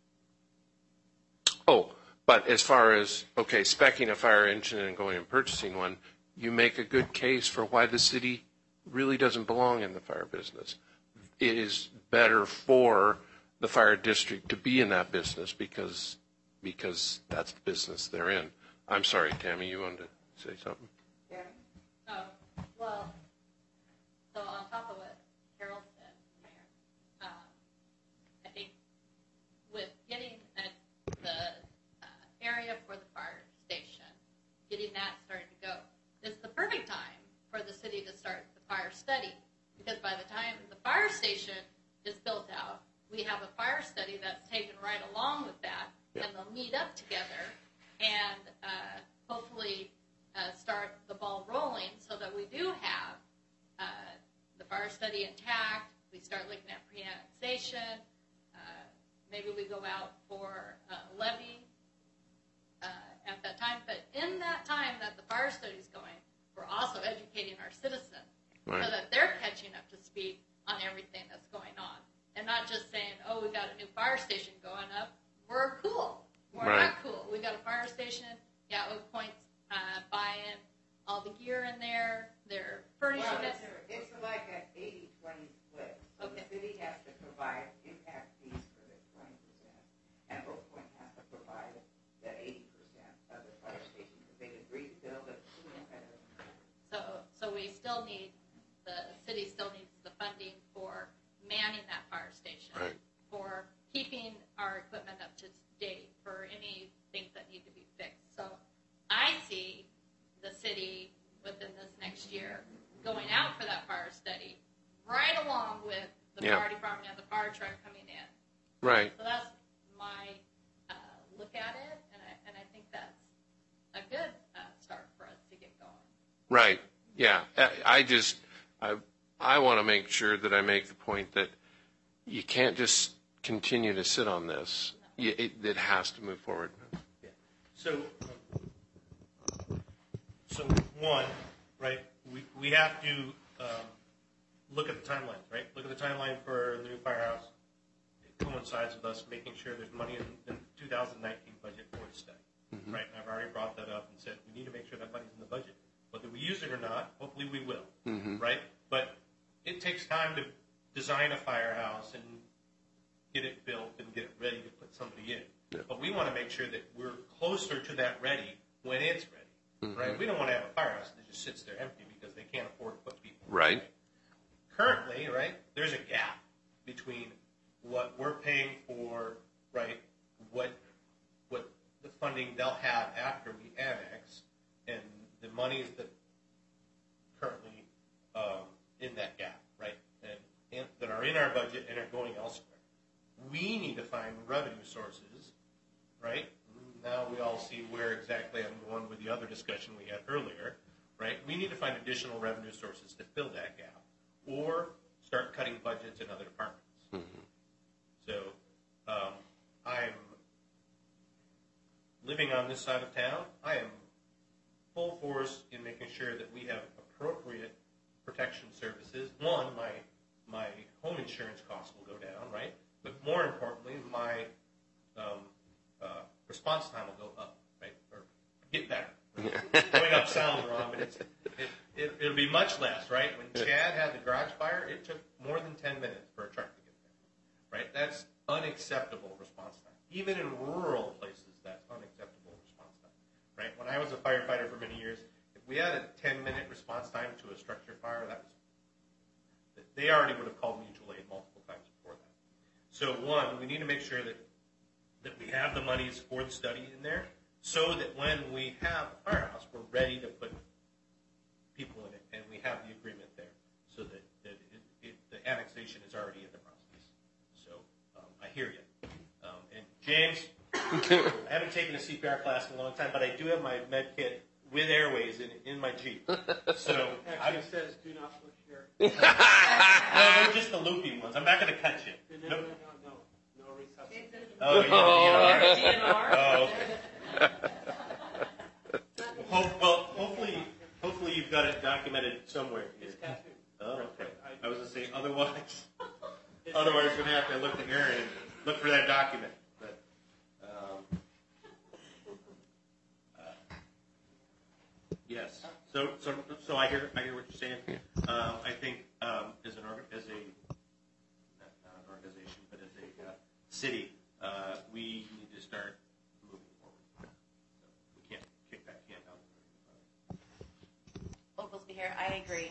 oh, but as far as, okay, speccing a fire engine and going and purchasing one, you make a good case for why the city really doesn't belong in the fire business. It is better for the fire district to be in that business because because that's the business they're in. I'm sorry, Tammy, you wanted to say something? Yeah. Oh, well, so on top of what Carol said, Mayor, um, I think with getting at the uh, area for the fire station, getting that started to go, is the perfect time for the city to start the fire study. Because by the time the fire station is built out, we have a fire study that's taken right along with that, Yeah. and they'll meet up together and uh, hopefully uh, start the ball rolling so that we do have uh, the fire study intact. We start looking at pre-annexation. Uh, maybe we go out for uh, levy uh, at that time. But in that time that the fire study is going, we're also educating our citizens Right. so that they're catching up to speed on everything that's going on. And not just saying, oh, we got a new fire station going up. We're cool. We're Right. not cool. We got a fire station. Yeah, Oak Point's uh, buying all the gear in there. They're furnishing Well, it. it's, it's like an eighty twenty split. So Okay. the city has to provide impact fees for the twenty percent, and Oak Point has to provide the eighty percent of the fire station, because they agreed to build it. So, so we still need, the city still needs the funding for manning that fire station, Right. for keeping our equipment up to date, for any things that need to be fixed. So I see the city within this next year going out for that fire study, right along with the Yeah. fire department and the fire truck coming in. Right. So that's my uh, look at it, and I, and I think that's a good uh, start for us to get going. Right. Yeah. I, I just, I, I want to make sure that I make the point that you can't just continue to sit on this. You, it, it has to move forward. Yeah. So, um, so one, right, we, we have to um, look at the timelines, right? Look at the timeline for the new firehouse. It coincides with us making sure there's money in the two thousand nineteen budget for the study, Mm-hmm. right? And I've already brought that up and said we need to make sure that money's in the budget. Whether we use it or not, hopefully we will, Mm-hmm. right? But it takes time to design a firehouse and get it built and get it ready to put somebody in. Yeah. But we want to make sure that we're closer to that ready when it's ready, Mm-hmm. right? We don't want to have a firehouse that just sits there empty because they can't afford to put people. in, Right. Currently, right, there's a gap between what we're paying for, right, what what the funding they'll have after we annex, and the monies that currently um, in that gap, right, and, and that are in our budget and are going elsewhere. We need to find revenue sources, right? Now we all see where exactly I'm going with the other discussion we had earlier, right? We need to find additional revenue sources to fill that gap, or start cutting budgets in other departments. Mm-hmm. So um, I'm living on this side of town. I am full force in making sure that we have appropriate protection services. One, my my home insurance costs will go down, right? But more importantly, my um, uh, response time will go up, right? Or get better. Right? Going up sounds wrong, but it's, it, it, it'll be much less, right? When Chad had the garage fire, it took more than ten minutes for a truck to get there, right? That's unacceptable response time. Even in rural places, that's unacceptable response time, right? When I was a firefighter for many years, if we had a ten-minute response time to a structure fire, that was they already would have called mutual aid multiple times before that. So one, we need to make sure that that we have the monies for the study in there, so that when we have a firehouse, we're ready to put people in it, and we have the agreement there, so that, that it, it, the annexation is already in the process. So um, I hear you. Um, and James, I haven't taken a C P R class in a long time, but I do have my med kit with Airways in, in my Jeep. So Actually, I, it says do not push here. no, they're just the loopy ones. I'm not going to cut you. No, no, Nope. no, no, no resuscitation. Oh, you're the D N R? D N R? Oh, okay. Hope, well, hopefully, hopefully you've got it documented somewhere. It's tattooed. Oh, okay. I was going to say, otherwise, otherwise we're going to have to look to Aaron and look for that document. But, um, uh, yes. So, so, so I hear, I hear what you're saying. Um, I think um, as an org- as a not, not an organization, but as a uh, city, uh, we need to start moving forward. So we can't kick that can down the road. Oglesby here, I agree.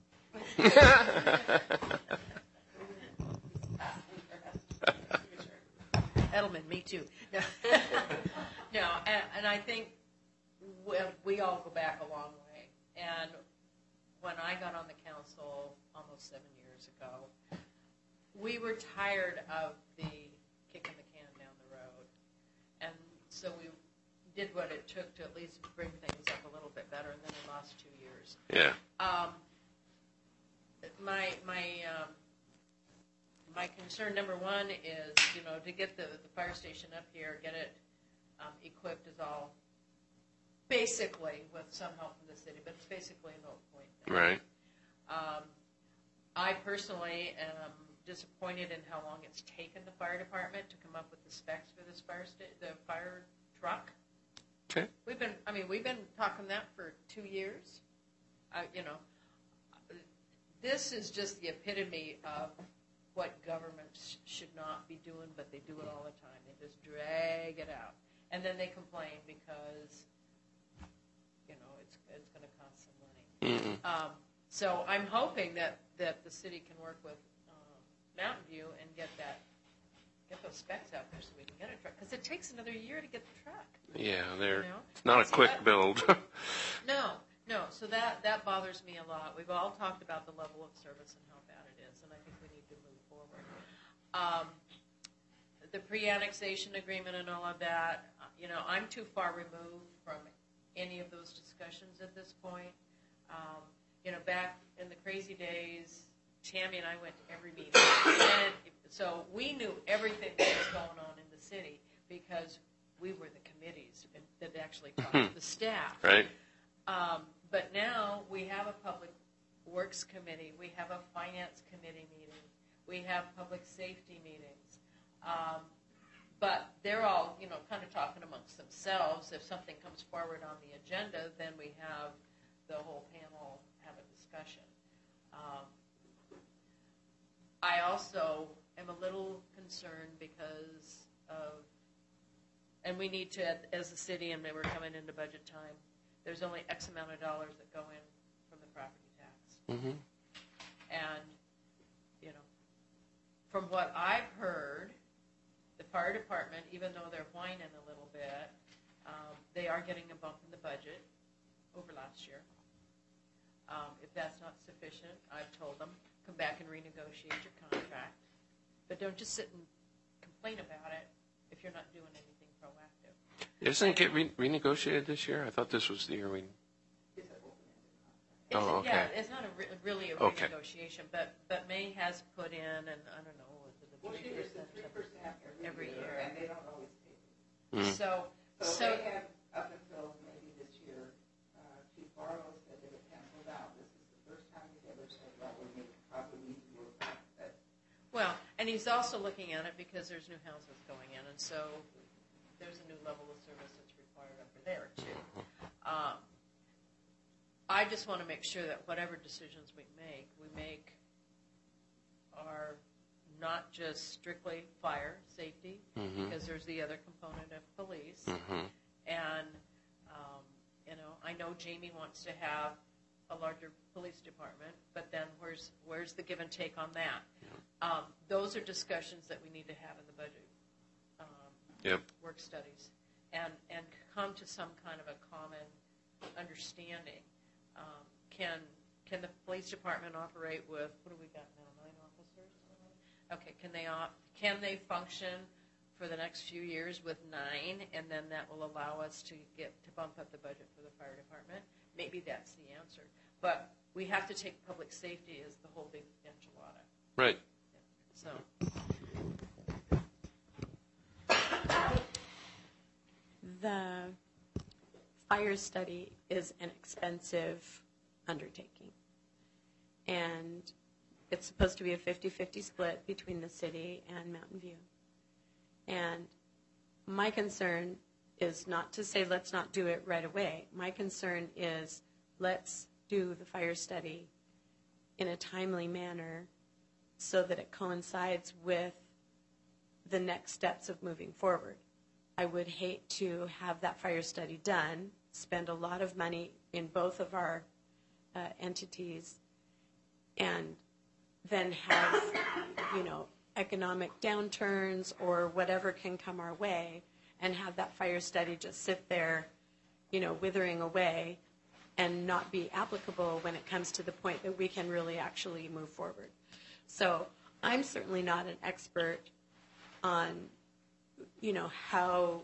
Edelman, me too. No, no and, and I think we, we all go back a long way. And when I got on the council almost seven years ago, we were tired of the kicking the can down the road. And so we did what it took to at least bring things up a little bit better, and then we lost two years. Yeah. Um, my my um, my concern number one is, you know, to get the, the fire station up here, get it um, equipped is all basically with some help from the city, but it's basically an old point thing. Right. Um, I personally am disappointed in how long it's taken the fire department to come up with the specs for this fire sta- the fire truck. Okay. We've been, I mean, we've been talking that for two years. Uh, you know, this is just the epitome of what governments should not be doing, but they do it all the time. They just drag it out, and then they complain because, you know, it's it's going to cost some money. Mm-hmm. Um, so I'm hoping that, that the city can work with um, Mountain View and get that get those specs out there so we can get a truck, because it takes another year to get the truck. Yeah, they're You know? it's not a See, quick that- build. No, no. So that, that bothers me a lot. We've all talked about the level of service and how bad it is, and I think we need to move forward. Um, the pre-annexation agreement and all of that, uh, you know, I'm too far removed from any of those discussions at this point. Um, you know, back in the crazy days, Tammy and I went to every meeting. And it, so we knew everything that was going on in the city because we were the committees that actually talked to the staff. Right. Um, but now we have a public works committee, we have a finance committee meeting, we have public safety meetings. Um, but they're all, you know, kind of talking amongst themselves. If something comes forward on the agenda, then we have the whole panel have a discussion. Um, I also am a little concerned because of, and we need to, as a city, and we're coming into budget time, there's only X amount of dollars that go in from the property tax. Mm-hmm. And, you know, from what I've heard, the fire department, even though they're whining a little bit, um, they are getting a bump in the budget over last year. Um, if that's not sufficient, I've told them, come back and renegotiate your contract. But don't just sit and complain about it if you're not doing anything proactive. Doesn't it get re- renegotiated this year? I thought this was the year we. It's, Oh, okay. Yeah, it's not a re- really a Okay. renegotiation, but, but May has put in, and I don't know, was it a Well, three she is percent? three percent every every year. year, and they don't always pay. Mm. So, So so, they have, up until maybe this year, uh, Chief Barlow said they were canceled out. This is the first time he's ever said, well, we need, probably need to work on that. well, and he's also looking at it because there's new houses going in, and so there's a new level of service that's required over there too. Um, I just want to make sure that whatever decisions we make, we make are not just strictly fire safety, Mm-hmm. because there's the other component of police. Mm-hmm. And, um, you know, I know Jamie wants to have a larger police department, but then where's where's the give and take on that? Um, those are discussions that we need to have in the budget um, Yep. work studies, and and come to some kind of a common understanding. Um, can can the police department operate with, what do we got now, nine officers? Okay, can they op, can they function for the next few years with nine, and then that will allow us to get to bump up the budget for the fire department? Maybe that's the answer, but we have to take public safety as the whole big enchilada. Right. So. The fire study is an expensive undertaking. And it's supposed to be a fifty-fifty split between the city and Mountain View. And my concern is not to say let's not do it right away. My concern is let's do the fire study in a timely manner so that it coincides with the next steps of moving forward. I would hate to have that fire study done, spend a lot of money in both of our uh, entities, and then have, you know, economic downturns or whatever can come our way, and have that fire study just sit there, you know, withering away and not be applicable when it comes to the point that we can really actually move forward. So I'm certainly not an expert on, you know, how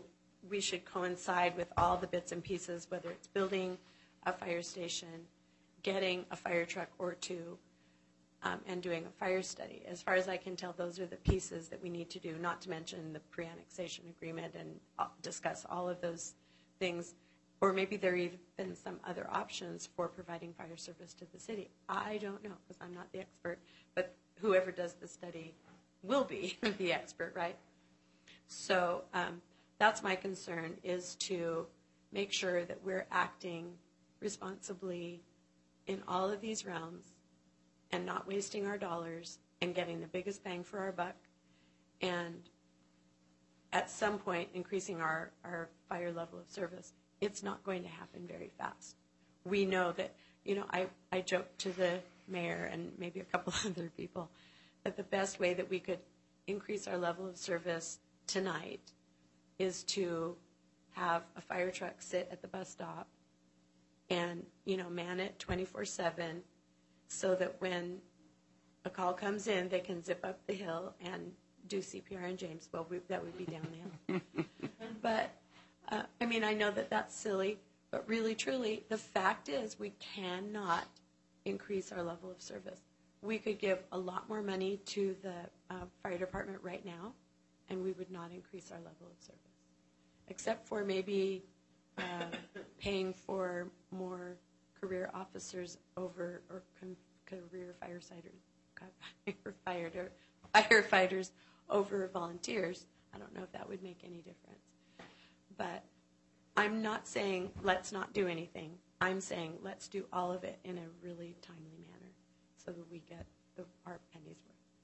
we should coincide with all the bits and pieces, whether it's building a fire station, getting a fire truck or two, um, and doing a fire study. As far as I can tell, those are the pieces that we need to do, not to mention the pre-annexation agreement and uh, discuss all of those things. Or maybe there are even some other options for providing fire service to the city. I don't know, because I'm not the expert, but whoever does the study will be the expert, right? So um, that's my concern, is to make sure that we're acting responsibly in all of these realms and not wasting our dollars and getting the biggest bang for our buck, and at some point increasing our, our fire level of service. It's not going to happen very fast. We know that, you know, I, I joked to the mayor and maybe a couple other people that the best way that we could increase our level of service tonight is to have a fire truck sit at the bus stop and, you know, man it twenty-four seven so that when a call comes in, they can zip up the hill and do C P R in James. Well, we, that would be down the hill. But Uh, I mean, I know that that's silly, but really, truly, the fact is we cannot increase our level of service. We could give a lot more money to the uh, fire department right now, and we would not increase our level of service, except for maybe uh, paying for more career officers over, or com- career firefighters, firefighter, firefighters over volunteers. I don't know if that would make any difference. But I'm not saying let's not do anything. I'm saying let's do all of it in a really timely manner so that we get the, our pennies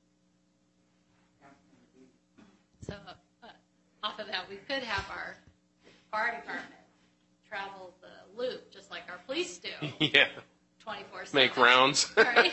worth. So uh, off of that, we could have our fire department travel the loop just like our police do. Yeah. twenty-four seven. Make rounds. Right?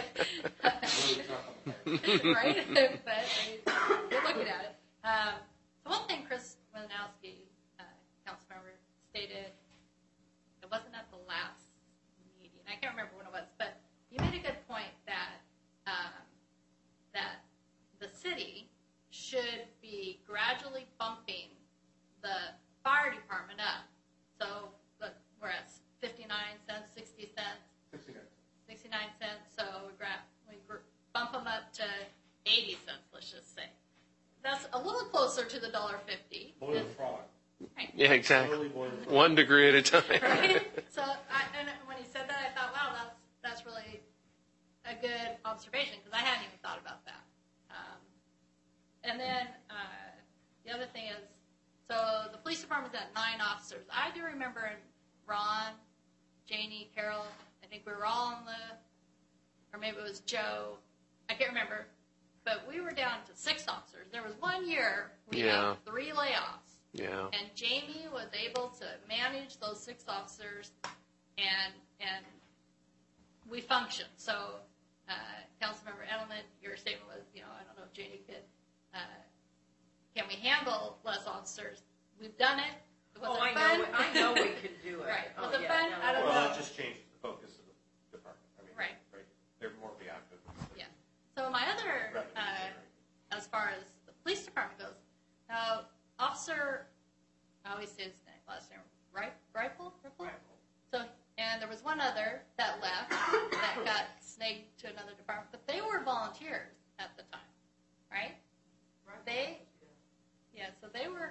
Right? But we're looking at it. Um, so one thing Chris Wilanowski, uh, council member, stated, it wasn't at the last meeting, I can't remember when it was, but you made a good point that um, that the city should be gradually bumping the fire department up. So look, we're at fifty-nine cents, sixty cents, sixty-nine cents, so we, gra- we gr- bump them up to eighty cents, let's just say. That's a little closer to the one dollar fifty. Boil the frog. Right. Yeah, exactly. One degree at a time. Right? So I, and when he said that, I thought, wow, that's that's really a good observation, because I hadn't even thought about that. Um, and then uh, the other thing is, so the police department's at nine officers. I do remember Ron, Janie, Carol, I think we were all on the, or maybe it was Joe, I can't remember, but we were down to six officers. There was one year we Yeah. had three layoffs. Yeah. And Jamie was able to manage those six officers, and and we functioned. So, uh, Councilmember Edelman, your statement was, you know, I don't know if Jamie could, uh, can we handle less officers? We've done it. Was Oh, it I fun? know, I know we can do it. Right. Was Oh, it yeah, fun? no, I don't Well, know. that just changed the focus of the department. I mean, Right. They're more reactive. Yeah. So my other, Revenue uh, generating. as far as the police department goes, now Officer, I always say his name, last name, right? Rifle? Rifle? So, and there was one other that left that got snagged to another department, but they were volunteers at the time, right? They, yeah, so they were.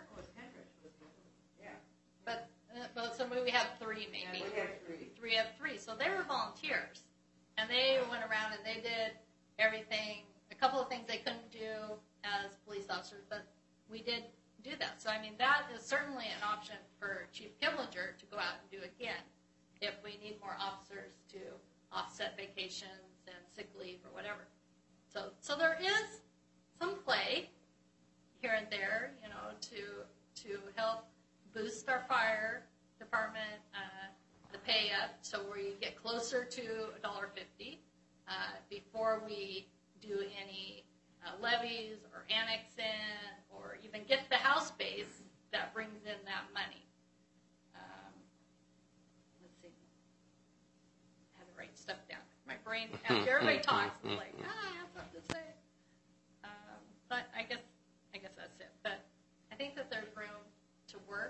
But, uh, well, so we had three maybe. Yeah, we had three. Three of three. So they were volunteers. And they went around and they did everything, a couple of things they couldn't do as police officers, but we did do that. So, I mean, that is certainly an option for Chief Kiblinger to go out and do again if we need more officers to offset vacations and sick leave or whatever. So, so there is some play here and there, you know, to to help boost our fire department, uh, the pay up, so we get closer to one dollar fifty uh, before we do any uh, levies or annex in or even get the house base that brings in that money. Um, let's see. I had to write stuff down. My brain, after everybody talks, it's like, ah, I have something to say. Um, but I guess I guess that's it. But I think that there's room to work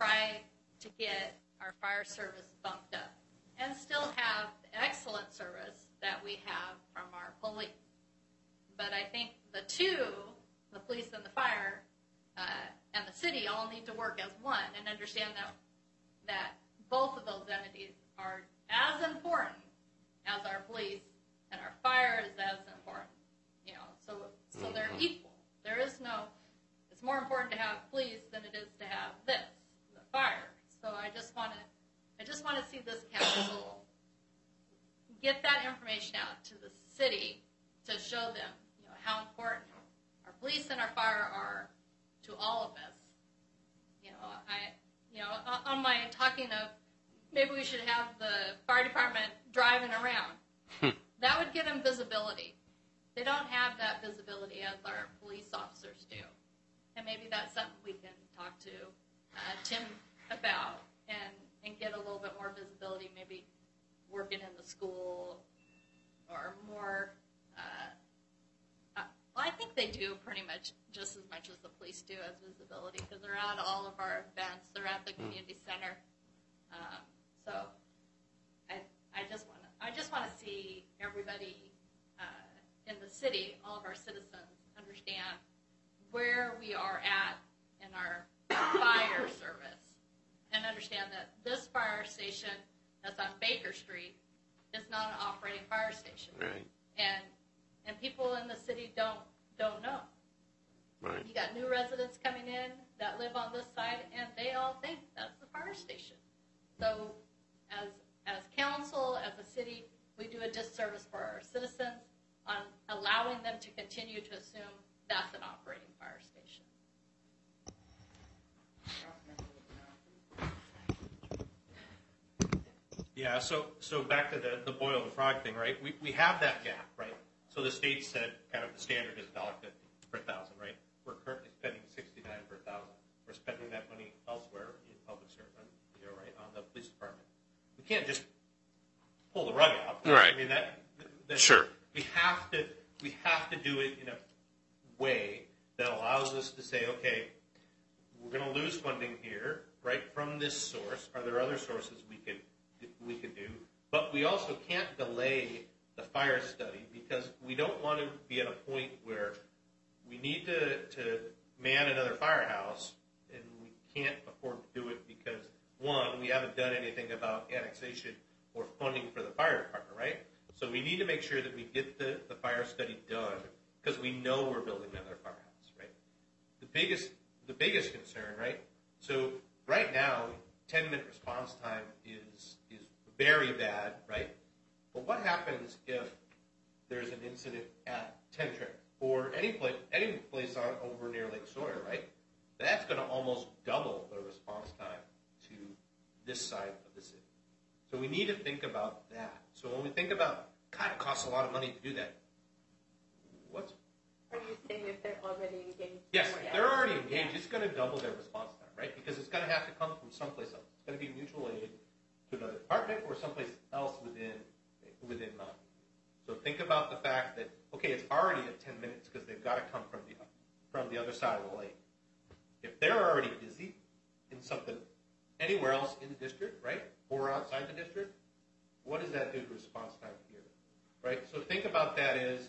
try to get our fire service bumped up and still have the excellent service that we have from our police. But I think the two, the police and the fire, uh, and the city all need to work as one and understand that that both of those entities are as important as our police, and our fire is as important. You know, so so they're equal. There is no. It's more important to have police than it is to have this, the fire. So I just want to, I just want to see this council get that information out to the city to show them, you know, how important our police and our fire are to all of us. You know, I, you know, on my talking of maybe we should have the fire department driving around. That would give them visibility. They don't have that visibility as our police officers do. And maybe that's something we can talk to uh, Tim about and, and get a little bit more visibility, maybe working in the school or more. Uh, uh, well, I think they do pretty much just as much as the police do as visibility because they're at all of our events. They're at the community center. Um, so I, I just want to I just want to see everybody uh, in the city, all of our citizens, understand where we are at in our fire service and understand that this fire station that's on Baker Street is not an operating fire station. Right. And and people in the city don't don't know. Right. You got new residents coming in that live on this side, and they all think that's the fire station. So as as council, as a city, we do a disservice for our citizens on allowing them to continue to assume that's an operating fire station. Yeah, so so back to the, the boil the frog thing, right? We we have that gap, right? So the state said kind of the standard is one dollar fifty per thousand, right? We're currently spending sixty-nine per thousand. We're spending that money elsewhere in public service, you know, right, on the police department. We can't just pull the rug out. Right. I mean that, that Sure. We have to we have to do it in a way that allows us to say, okay, we're going to lose funding here, right, from this source. Are there other sources we could we could do? But we also can't delay the fire study because we don't want to be at a point where we need to, to man another firehouse and we can't afford to do it because, one, we haven't done anything about annexation or funding for the fire department, right? So we need to make sure that we get the, the fire study done because we know we're building another firehouse, right? The biggest the biggest concern, right? So right now, ten-minute response time is is very bad, right? But what happens if there's an incident at Tentric or any place any place on over near Lake Sawyer, right? That's going to almost double the response time to this side of the city. So we need to think about that. So when we think about, God, it costs a lot of money to do that. What's Are you saying if they're already engaged? Yes, somewhere if they're else? already engaged, it's going to double their response time, right? Because it's going to have to come from someplace else. It's going to be mutual aid to another department or someplace else within within Mountain View. So think about the fact that, okay, it's already at ten minutes because they've got to come from the from the other side of the lake. If they're already busy in something anywhere else in the district, right, or outside the district, what does that do to response time here, right? So think about that as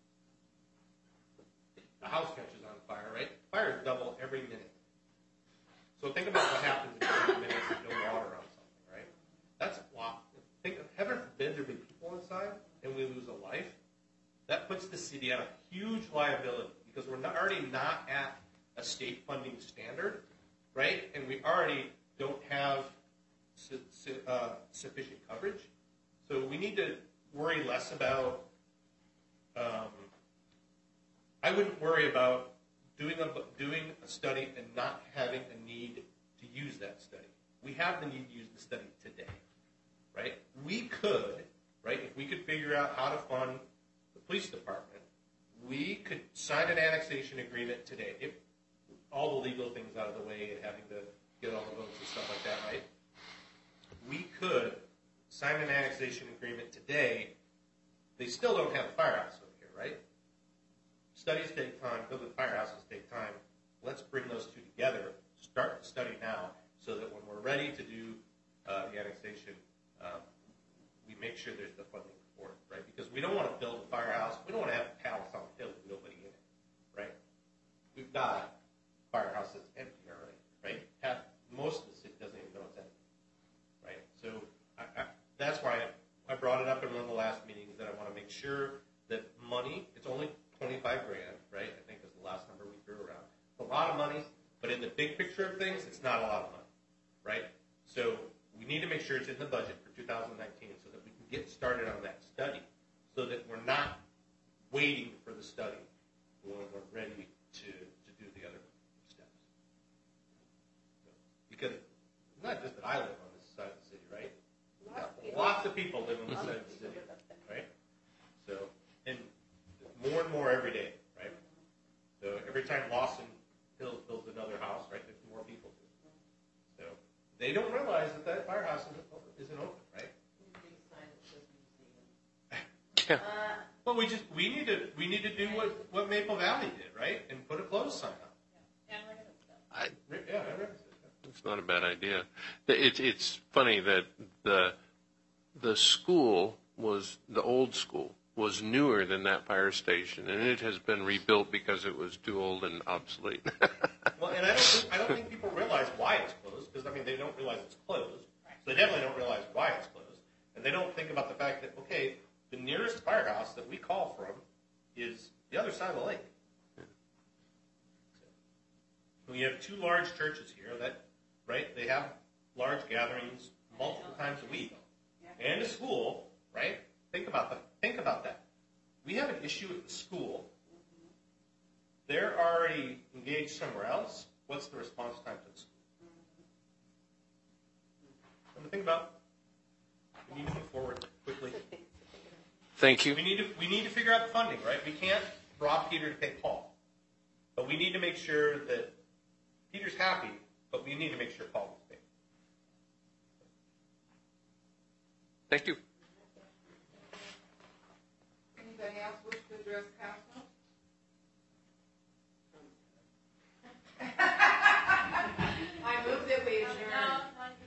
a house catches on fire, right? Fires double every minute. So think about what happens in twenty minutes with no water on something, right? That's a lot. Think, heaven forbid there be people inside and we lose a life. That puts the city at a huge liability because we're not, already not at a state funding standard, right? And we already don't have su- su- uh, sufficient coverage. So we need to worry less about um, I wouldn't worry about doing a doing a study and not having a need to use that study. We have the need to use the study today, right? We could, right, if we could figure out how to fund the police department, we could sign an annexation agreement today. If all the legal things out of the way and having to get all the votes and stuff like that, right? We could sign an annexation agreement today. They still don't have a firehouse over here, right? Studies take time. Building firehouses take time. Let's bring those two together. Start the study now so that when we're ready to do uh, the annexation, um, we make sure there's the funding for it, right? Because we don't want to build a firehouse. We don't want to have a palace on the hill with nobody in it, right? We've got a firehouse that's empty already, right? Half, most of the city doesn't even know it's empty, right? So I, I, that's why I, I brought it up in one of the last meetings that I want to make sure that money, it's only twenty-five grand, right? I think is the last number we threw around. It's a lot of money, but in the big picture of things, it's not a lot of money, right? So we need to make sure it's in the budget for two thousand nineteen so that we can get started on that study so that we're not waiting for the study when we're ready to, to do the other steps. So, because it's not just that I live on this side of the city, right? Lots of people live on this side of the city, right? So, and more and more every day, right? So every time Lawson Hills builds another house, right, there's more people do. So they don't realize that that firehouse isn't open, isn't open, right? Yeah. Well, we just we need to we need to do what, what Maple Valley did, right, and put a closed sign up. I, Yeah, I remember that. It's not a bad idea. It's it's funny that the the school was the old school was newer than that fire station, and it has been rebuilt because it was too old and obsolete. Well, and I don't think, I don't think people realize why it's closed because I mean they don't realize it's closed, so they definitely don't realize why it's closed, and they don't think about the fact that okay, the nearest firehouse that we call from is the other side of the lake. We have two large churches here that, right, they have large gatherings multiple times a week. And a school, right? Think about that. Think about that. We have an issue at the school. They're already engaged somewhere else. What's the response time to the school? Something to think about. We need to move forward quickly. Thank you. We need to we need to figure out the funding, right? We can't rob Peter to pay Paul. But we need to make sure that Peter's happy, but we need to make sure Paul is paid. Thank you. Anybody else wish to address council? I move that we adjourn.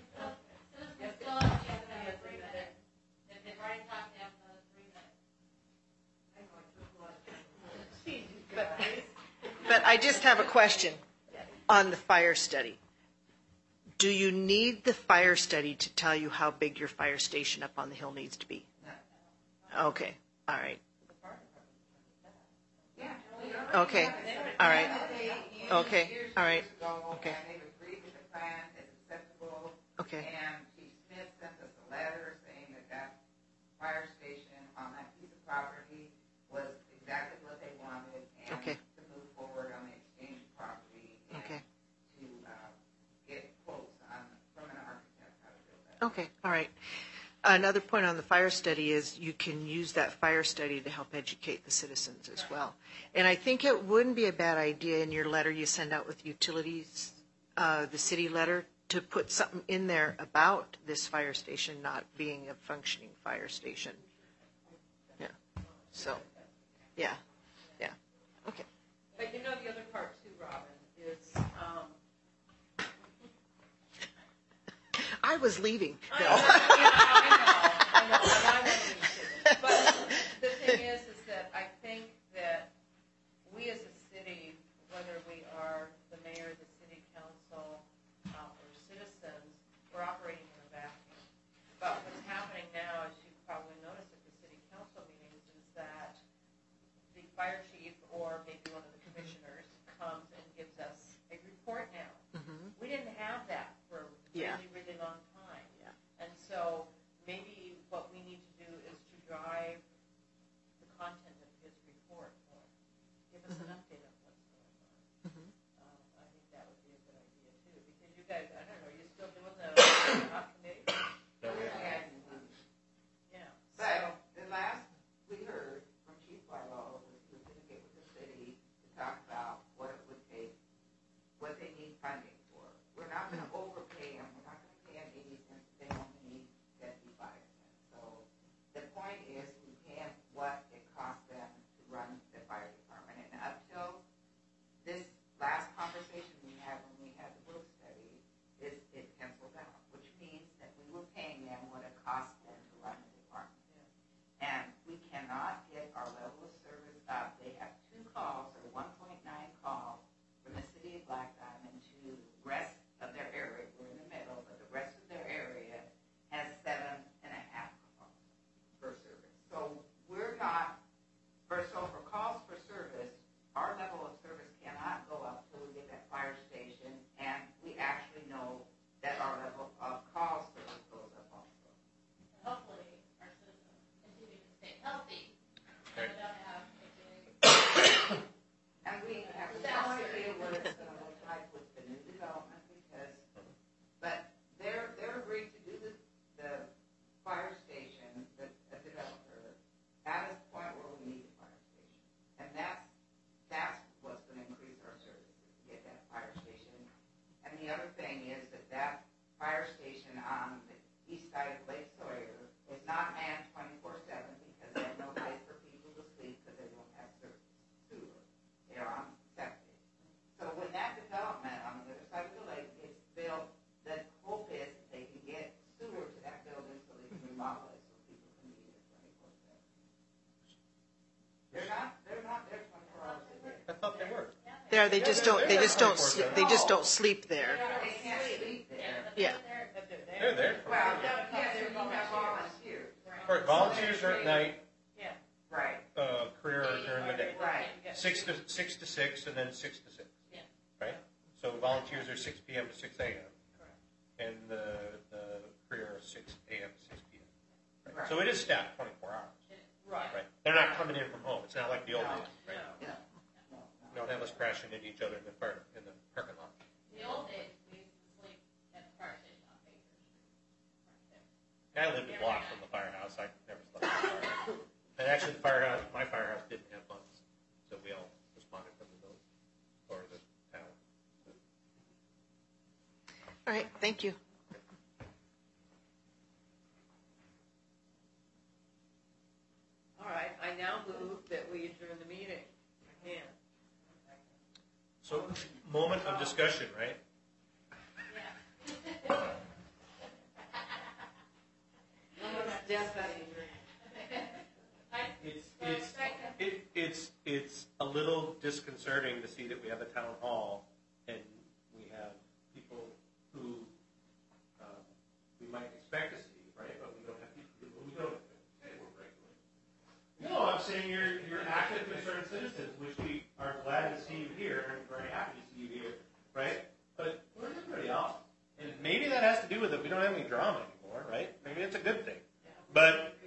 But I just have a question on the fire study. Do you need the fire study to tell you how big your fire station up on the hill needs to be? No. Okay, all right. Yeah. Okay, all right. Okay, Years all right. ago, Okay. And they've agreed with the plan, it's acceptable. Okay. And Chief Smith sent us a letter saying that that fire station on that piece of property was exactly what they wanted. And Okay. to move forward on the exchange of property. And Okay. to uh, get quotes on, from an architect how to build that. Okay, all right. Another point on the fire study is you can use that fire study to help educate the citizens as well. And I think it wouldn't be a bad idea in your letter you send out with utilities, uh, the city letter, to put something in there about this fire station not being a functioning fire station. Yeah, so, yeah, yeah, okay. But you know the other part too, Robin, is um, I was leaving. I No. know, yeah, I know, I know, and I want to be too. But the thing is, is that I think that we as a city, whether we are the mayor, the city council, uh, or citizens, we're operating in a vacuum. But what's happening now, as you probably noticed at the city council meetings, is that the fire chief or maybe one of the commissioners comes and gives us a report now. Mhm. We didn't have that for a Yeah. really, really long time. Yeah. And so maybe what we need to fire station on the east side of Lake Sawyer is not manned twenty-four seven because they have no place for people to sleep because they don't have sewer. They're on septic. So when that development on the other side of the lake gets built, the hope is that they can get sewer to that building so they can remodel it so people can be there twenty-four seven. They're not, they're not there twenty-four hours a day. I thought they were. There, they just don't, they just don't, sle- they just don't sleep there. They can't sleep there. Yeah. They're there. Well, yeah, they don't have volunteers. Or volunteers are at night, Right, uh, career are during the day. right. Six to, six to six, and then six to six. Yeah. Right? So volunteers are six P M to six A M. And the, the career is six A M to six P M. Right? So it is staffed twenty-four hours. Right. Right? They're not coming in from home. It's not like the old days, right? No. Don't have us crashing into each other in the park, in the parking lot. The old days, we used to sleep at the fire station on Baker Street. Right there. I lived a block from the firehouse. I never slept in the firehouse. And actually, the firehouse, my firehouse didn't have bunks, so we all responded from the village or the town. All right, thank you. All right, I now move that we adjourn the meeting. Again. So, moment of discussion, right? It's, it's, it, it's, it's a little disconcerting to see that we have a town hall and we have people who um, we might expect to see, right? But we don't have people who we don't say we're regularly. No, I'm saying you're, you're active, concerned citizens, which we are glad to see you here and very happy to see you here, right? But where's everybody else? And maybe that has to do with it. We don't have any drama anymore, right? Maybe it's a good thing. But